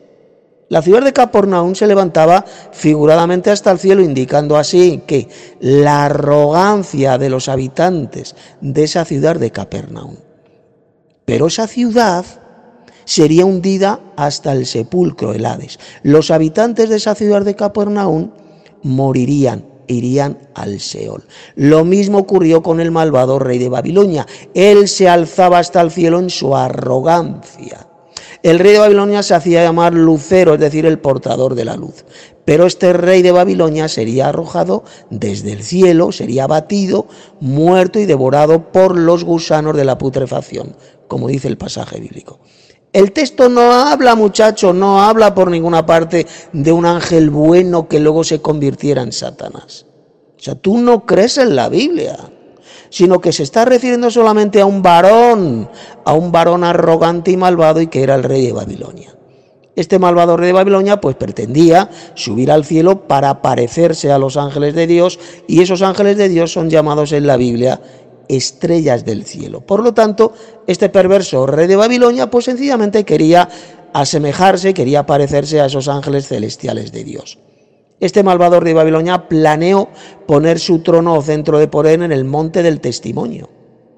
La ciudad de Capernaum se levantaba figuradamente hasta el cielo, indicando así que la arrogancia de los habitantes de esa ciudad de Capernaum. Pero esa ciudad sería hundida hasta el sepulcro, el Hades. Los habitantes de esa ciudad de Capernaum morirían, irían al Seol. Lo mismo ocurrió con el malvado rey de Babilonia. Él se alzaba hasta el cielo en su arrogancia. El rey de Babilonia se hacía llamar Lucero, es decir, el portador de la luz. Pero este rey de Babilonia sería arrojado desde el cielo, sería abatido, muerto y devorado por los gusanos de la putrefacción, como dice el pasaje bíblico. El texto no habla, muchacho, no habla por ninguna parte de un ángel bueno que luego se convirtiera en Satanás. O sea, tú no crees en la Biblia, sino que se está refiriendo solamente a un varón arrogante y malvado y que era el rey de Babilonia. Este malvado rey de Babilonia pues pretendía subir al cielo para parecerse a los ángeles de Dios y esos ángeles de Dios son llamados en la Biblia estrellas del cielo. Por lo tanto, este perverso rey de Babilonia pues sencillamente quería asemejarse, quería parecerse a esos ángeles celestiales de Dios. Este malvado rey de Babilonia planeó poner su trono o centro de poder en el monte del testimonio.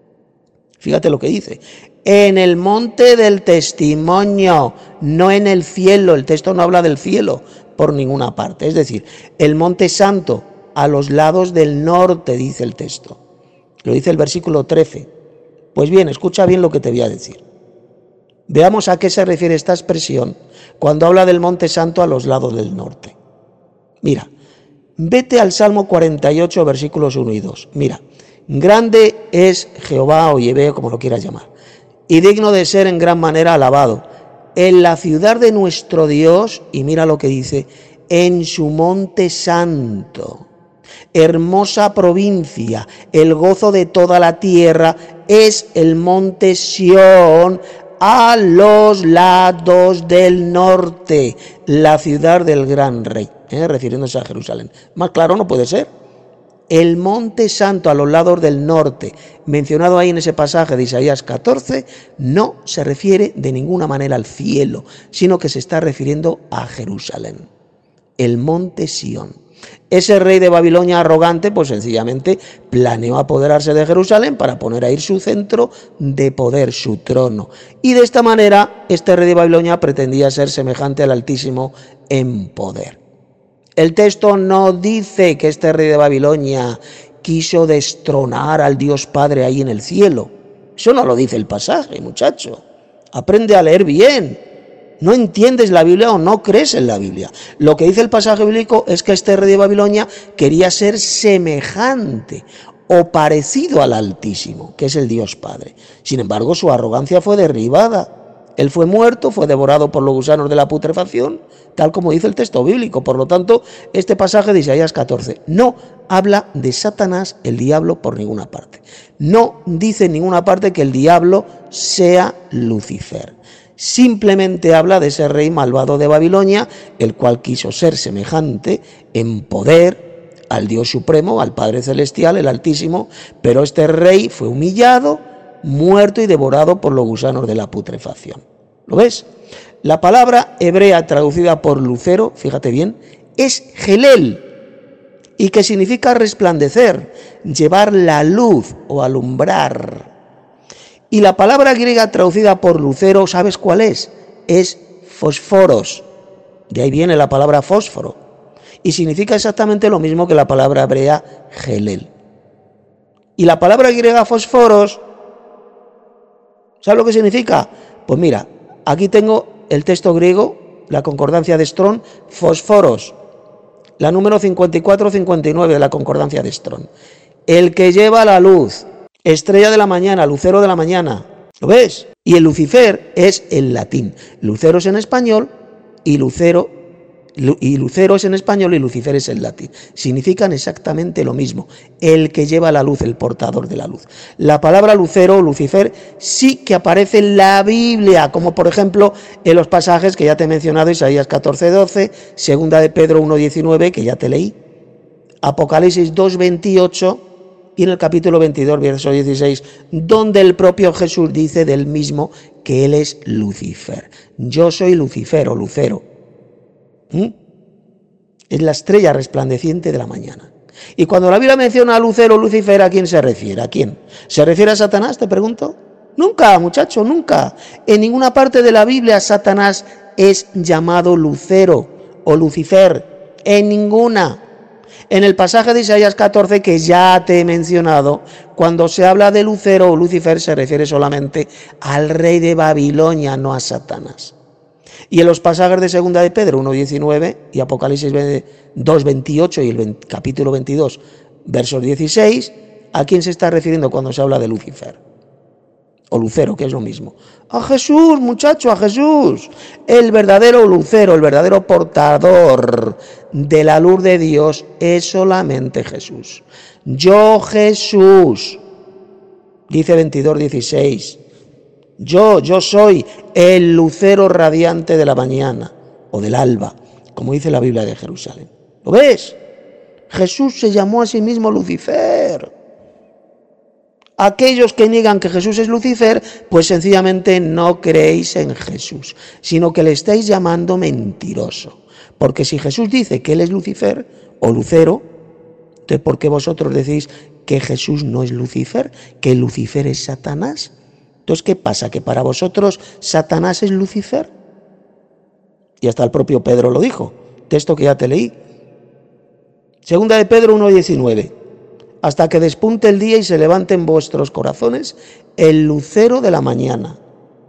Fíjate lo que dice, en el monte del testimonio, no en el cielo. El texto no habla del cielo por ninguna parte, es decir, el monte santo a los lados del norte, dice el texto. Lo dice el versículo 13. Pues bien, escucha bien lo que te voy a decir. Veamos a qué se refiere esta expresión cuando habla del Monte Santo a los lados del norte. Mira, vete al Salmo 48, versículos 1 y 2. Mira, grande es Jehová o Yahvé, como lo quieras llamar, y digno de ser en gran manera alabado en la ciudad de nuestro Dios, y mira lo que dice, en su monte santo. Hermosa provincia, el gozo de toda la tierra es el monte Sión a los lados del norte, la ciudad del gran rey, refiriéndose a Jerusalén. Más claro no puede ser. El monte santo a los lados del norte, mencionado ahí en ese pasaje de Isaías 14, no se refiere de ninguna manera al cielo, sino que se está refiriendo a Jerusalén, el monte Sión. Ese rey de Babilonia arrogante, pues sencillamente planeó apoderarse de Jerusalén para poner ahí su centro de poder, su trono. Y de esta manera, este rey de Babilonia pretendía ser semejante al Altísimo en poder. El texto no dice que este rey de Babilonia quiso destronar al Dios Padre ahí en el cielo. Eso no lo dice el pasaje, muchacho. Aprende a leer bien. ¿No entiendes la Biblia o no crees en la Biblia? Lo que dice el pasaje bíblico es que este rey de Babilonia quería ser semejante o parecido al Altísimo, que es el Dios Padre. Sin embargo, su arrogancia fue derribada. Él fue muerto, fue devorado por los gusanos de la putrefacción, tal como dice el texto bíblico. Por lo tanto, este pasaje de Isaías 14 no habla de Satanás, el diablo, por ninguna parte. No dice en ninguna parte que el diablo sea Lucifer. Simplemente habla de ese rey malvado de Babilonia, el cual quiso ser semejante en poder al Dios Supremo, al Padre Celestial, el Altísimo, pero este rey fue humillado, muerto y devorado por los gusanos de la putrefacción. ¿Lo ves? La palabra hebrea traducida por lucero, fíjate bien, es gelel, y que significa resplandecer, llevar la luz o alumbrar. Y la palabra griega traducida por lucero, ¿sabes cuál es? Es fosforos. De ahí viene la palabra fósforo. Y significa exactamente lo mismo que la palabra hebrea gelel. Y la palabra griega fosforos, ¿sabes lo que significa? Pues mira, aquí tengo el texto griego, la concordancia de Strong, fosforos, la número 54-59 de la concordancia de Strong. El que lleva la luz, estrella de la mañana, lucero de la mañana. ¿Lo ves? Y el Lucifer es el latín. Lucero es en español y lucero es en español y Lucifer es en latín. Significan exactamente lo mismo. El que lleva la luz, el portador de la luz. La palabra lucero o Lucifer sí que aparece en la Biblia, como por ejemplo en los pasajes que ya te he mencionado, Isaías 14:12, segunda de Pedro 1:19, que ya te leí, Apocalipsis 2:28, y en el capítulo 22, verso 16, donde el propio Jesús dice del mismo que él es Lucifer. Yo soy Lucifer o Lucero. Es la estrella resplandeciente de la mañana. Y cuando la Biblia menciona a Lucero o Lucifer, ¿a quién se refiere? ¿A quién? ¿Se refiere a Satanás, te pregunto? Nunca, muchacho, nunca. En ninguna parte de la Biblia Satanás es llamado Lucero o Lucifer. En ninguna. En el pasaje de Isaías 14 que ya te he mencionado, cuando se habla de Lucero o Lucifer se refiere solamente al rey de Babilonia, no a Satanás. Y en los pasajes de segunda de Pedro 1:19 y Apocalipsis 2:28 y el capítulo 22, versos 16, ¿a quién se está refiriendo cuando se habla de Lucifer? O Lucero, que es lo mismo. A Jesús, muchacho, a Jesús. El verdadero Lucero, el verdadero portador de la luz de Dios es solamente Jesús. Yo, Jesús, dice 22:16. Yo soy el lucero radiante de la mañana o del alba, como dice la Biblia de Jerusalén. ¿Lo ves? Jesús se llamó a sí mismo Lucifer. Aquellos que niegan que Jesús es Lucifer, pues sencillamente no creéis en Jesús, sino que le estáis llamando mentiroso. Porque si Jesús dice que él es Lucifer o Lucero, entonces ¿por qué vosotros decís que Jesús no es Lucifer, que Lucifer es Satanás? Entonces, ¿qué pasa? ¿Que para vosotros Satanás es Lucifer? Y hasta el propio Pedro lo dijo, texto que ya te leí. Segunda de Pedro 1:19. hasta que despunte el día y se levante en vuestros corazones el lucero de la mañana.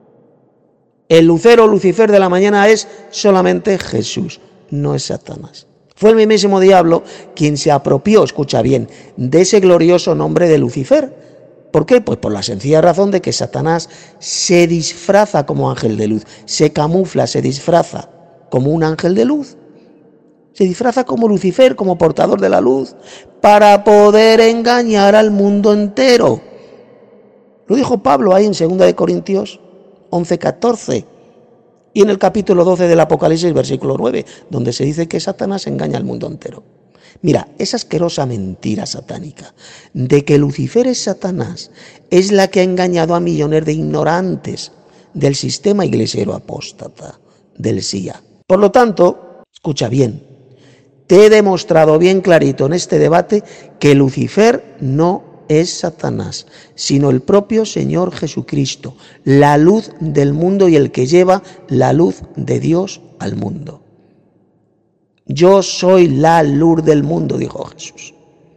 El lucero, Lucifer de la mañana es solamente Jesús, no es Satanás. Fue el mismísimo diablo quien se apropió, escucha bien, de ese glorioso nombre de Lucifer. ¿Por qué? Pues por la sencilla razón de que Satanás se disfraza como ángel de luz, se camufla, se disfraza como un ángel de luz. Se disfraza como Lucifer, como portador de la luz, para poder engañar al mundo entero. Lo dijo Pablo ahí en 2 Corintios 11:14 y en el capítulo 12 del Apocalipsis, versículo 9, donde se dice que Satanás engaña al mundo entero. Mira, esa asquerosa mentira satánica de que Lucifer es Satanás es la que ha engañado a millones de ignorantes del sistema iglesiero apóstata, del SIA. Por lo tanto, escucha bien, te he demostrado bien clarito en este debate que Lucifer no es Satanás, sino el propio Señor Jesucristo, la luz del mundo y el que lleva la luz de Dios al mundo. Yo soy la luz del mundo, dijo Jesús.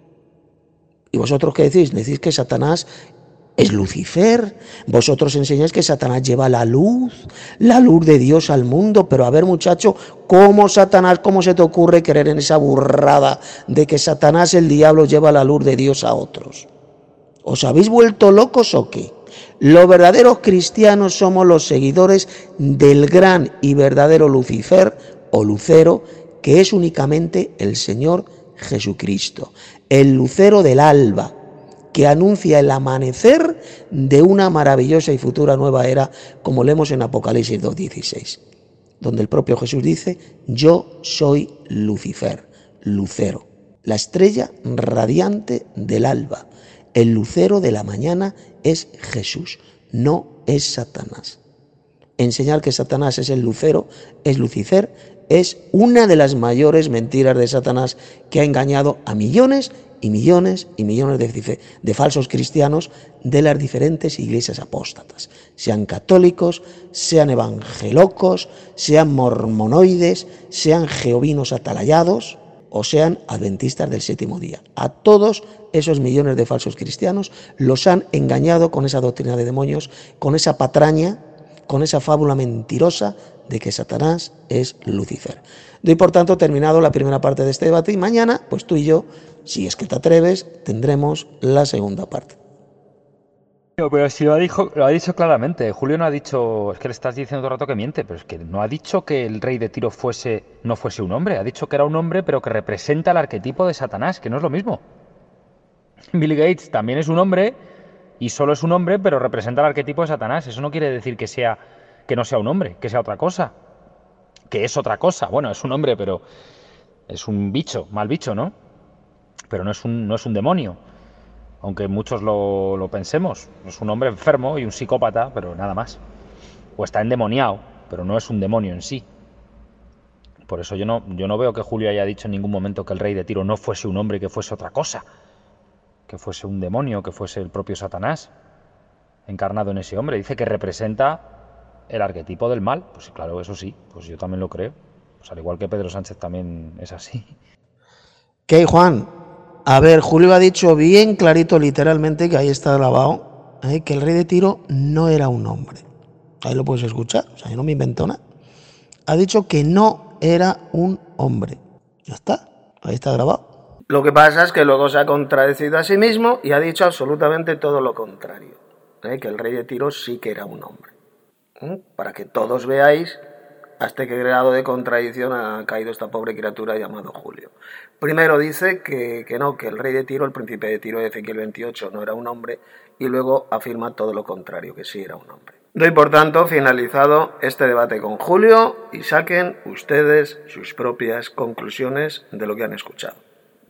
¿Y vosotros qué decís? ¿Decís que Satanás es Lucifer? Vosotros enseñáis que Satanás lleva la luz de Dios al mundo. Pero a ver, muchacho, ¿cómo Satanás, cómo se te ocurre creer en esa burrada de que Satanás, el diablo, lleva la luz de Dios a otros? ¿Os habéis vuelto locos o qué? Los verdaderos cristianos somos los seguidores del gran y verdadero Lucifer o Lucero, que es únicamente el Señor Jesucristo, el lucero del alba, que anuncia el amanecer de una maravillosa y futura nueva era, como leemos en Apocalipsis 2:16, donde el propio Jesús dice: yo soy Lucifer, lucero, la estrella radiante del alba. El lucero de la mañana es Jesús, no es Satanás. Enseñar que Satanás es el lucero, es Lucifer, es una de las mayores mentiras de Satanás, que ha engañado a millones y millones y millones de falsos cristianos de las diferentes iglesias apóstatas, sean católicos, sean evangelocos, sean mormonoides, sean jehovinos atalayados o sean adventistas del séptimo día. A todos esos millones de falsos cristianos los han engañado con esa doctrina de demonios, con esa patraña, con esa fábula mentirosa de que Satanás es Lucifer. Doy por tanto terminado la primera parte de este debate y mañana, pues tú y yo, si es que te atreves, tendremos la segunda parte. Pero si lo ha dicho claramente. Julio no ha dicho, es que le estás diciendo todo el rato que miente, pero es que no ha dicho que el rey de Tiro no fuese un hombre. Ha dicho que era un hombre, pero que representa el arquetipo de Satanás, que no es lo mismo. Bill Gates también es un hombre y solo es un hombre, pero representa el arquetipo de Satanás. Eso no quiere decir que no sea un hombre, que sea otra cosa. Que es otra cosa. Bueno, es un hombre, pero es un bicho, mal bicho, ¿no? Pero no es un demonio. Aunque muchos lo pensemos. Es un hombre enfermo y un psicópata, pero nada más. O está endemoniado, pero no es un demonio en sí. Por eso yo no veo que Julio haya dicho en ningún momento que el rey de Tiro no fuese un hombre, que fuese otra cosa. Que fuese un demonio, que fuese el propio Satanás encarnado en ese hombre. Dice que representa el arquetipo del mal. Pues claro, eso sí, pues yo también lo creo. Pues al igual que Pedro Sánchez también es así. ¿Qué, Juan? A ver, Julio ha dicho bien clarito, literalmente, que ahí está grabado, que el rey de Tiro no era un hombre. Ahí lo puedes escuchar, o sea, yo no me invento nada. Ha dicho que no era un hombre. Ya está, ahí está grabado. Lo que pasa es que luego se ha contradecido a sí mismo y ha dicho absolutamente todo lo contrario. Que el rey de Tiro sí que era un hombre. Para que todos veáis hasta qué grado de contradicción ha caído esta pobre criatura llamado Julio. Primero dice que no, que el rey de Tiro, el príncipe de Tiro de Ezequiel 28 no era un hombre, y luego afirma todo lo contrario, que sí era un hombre. Doy por tanto finalizado este debate con Julio y saquen ustedes sus propias conclusiones de lo que han escuchado.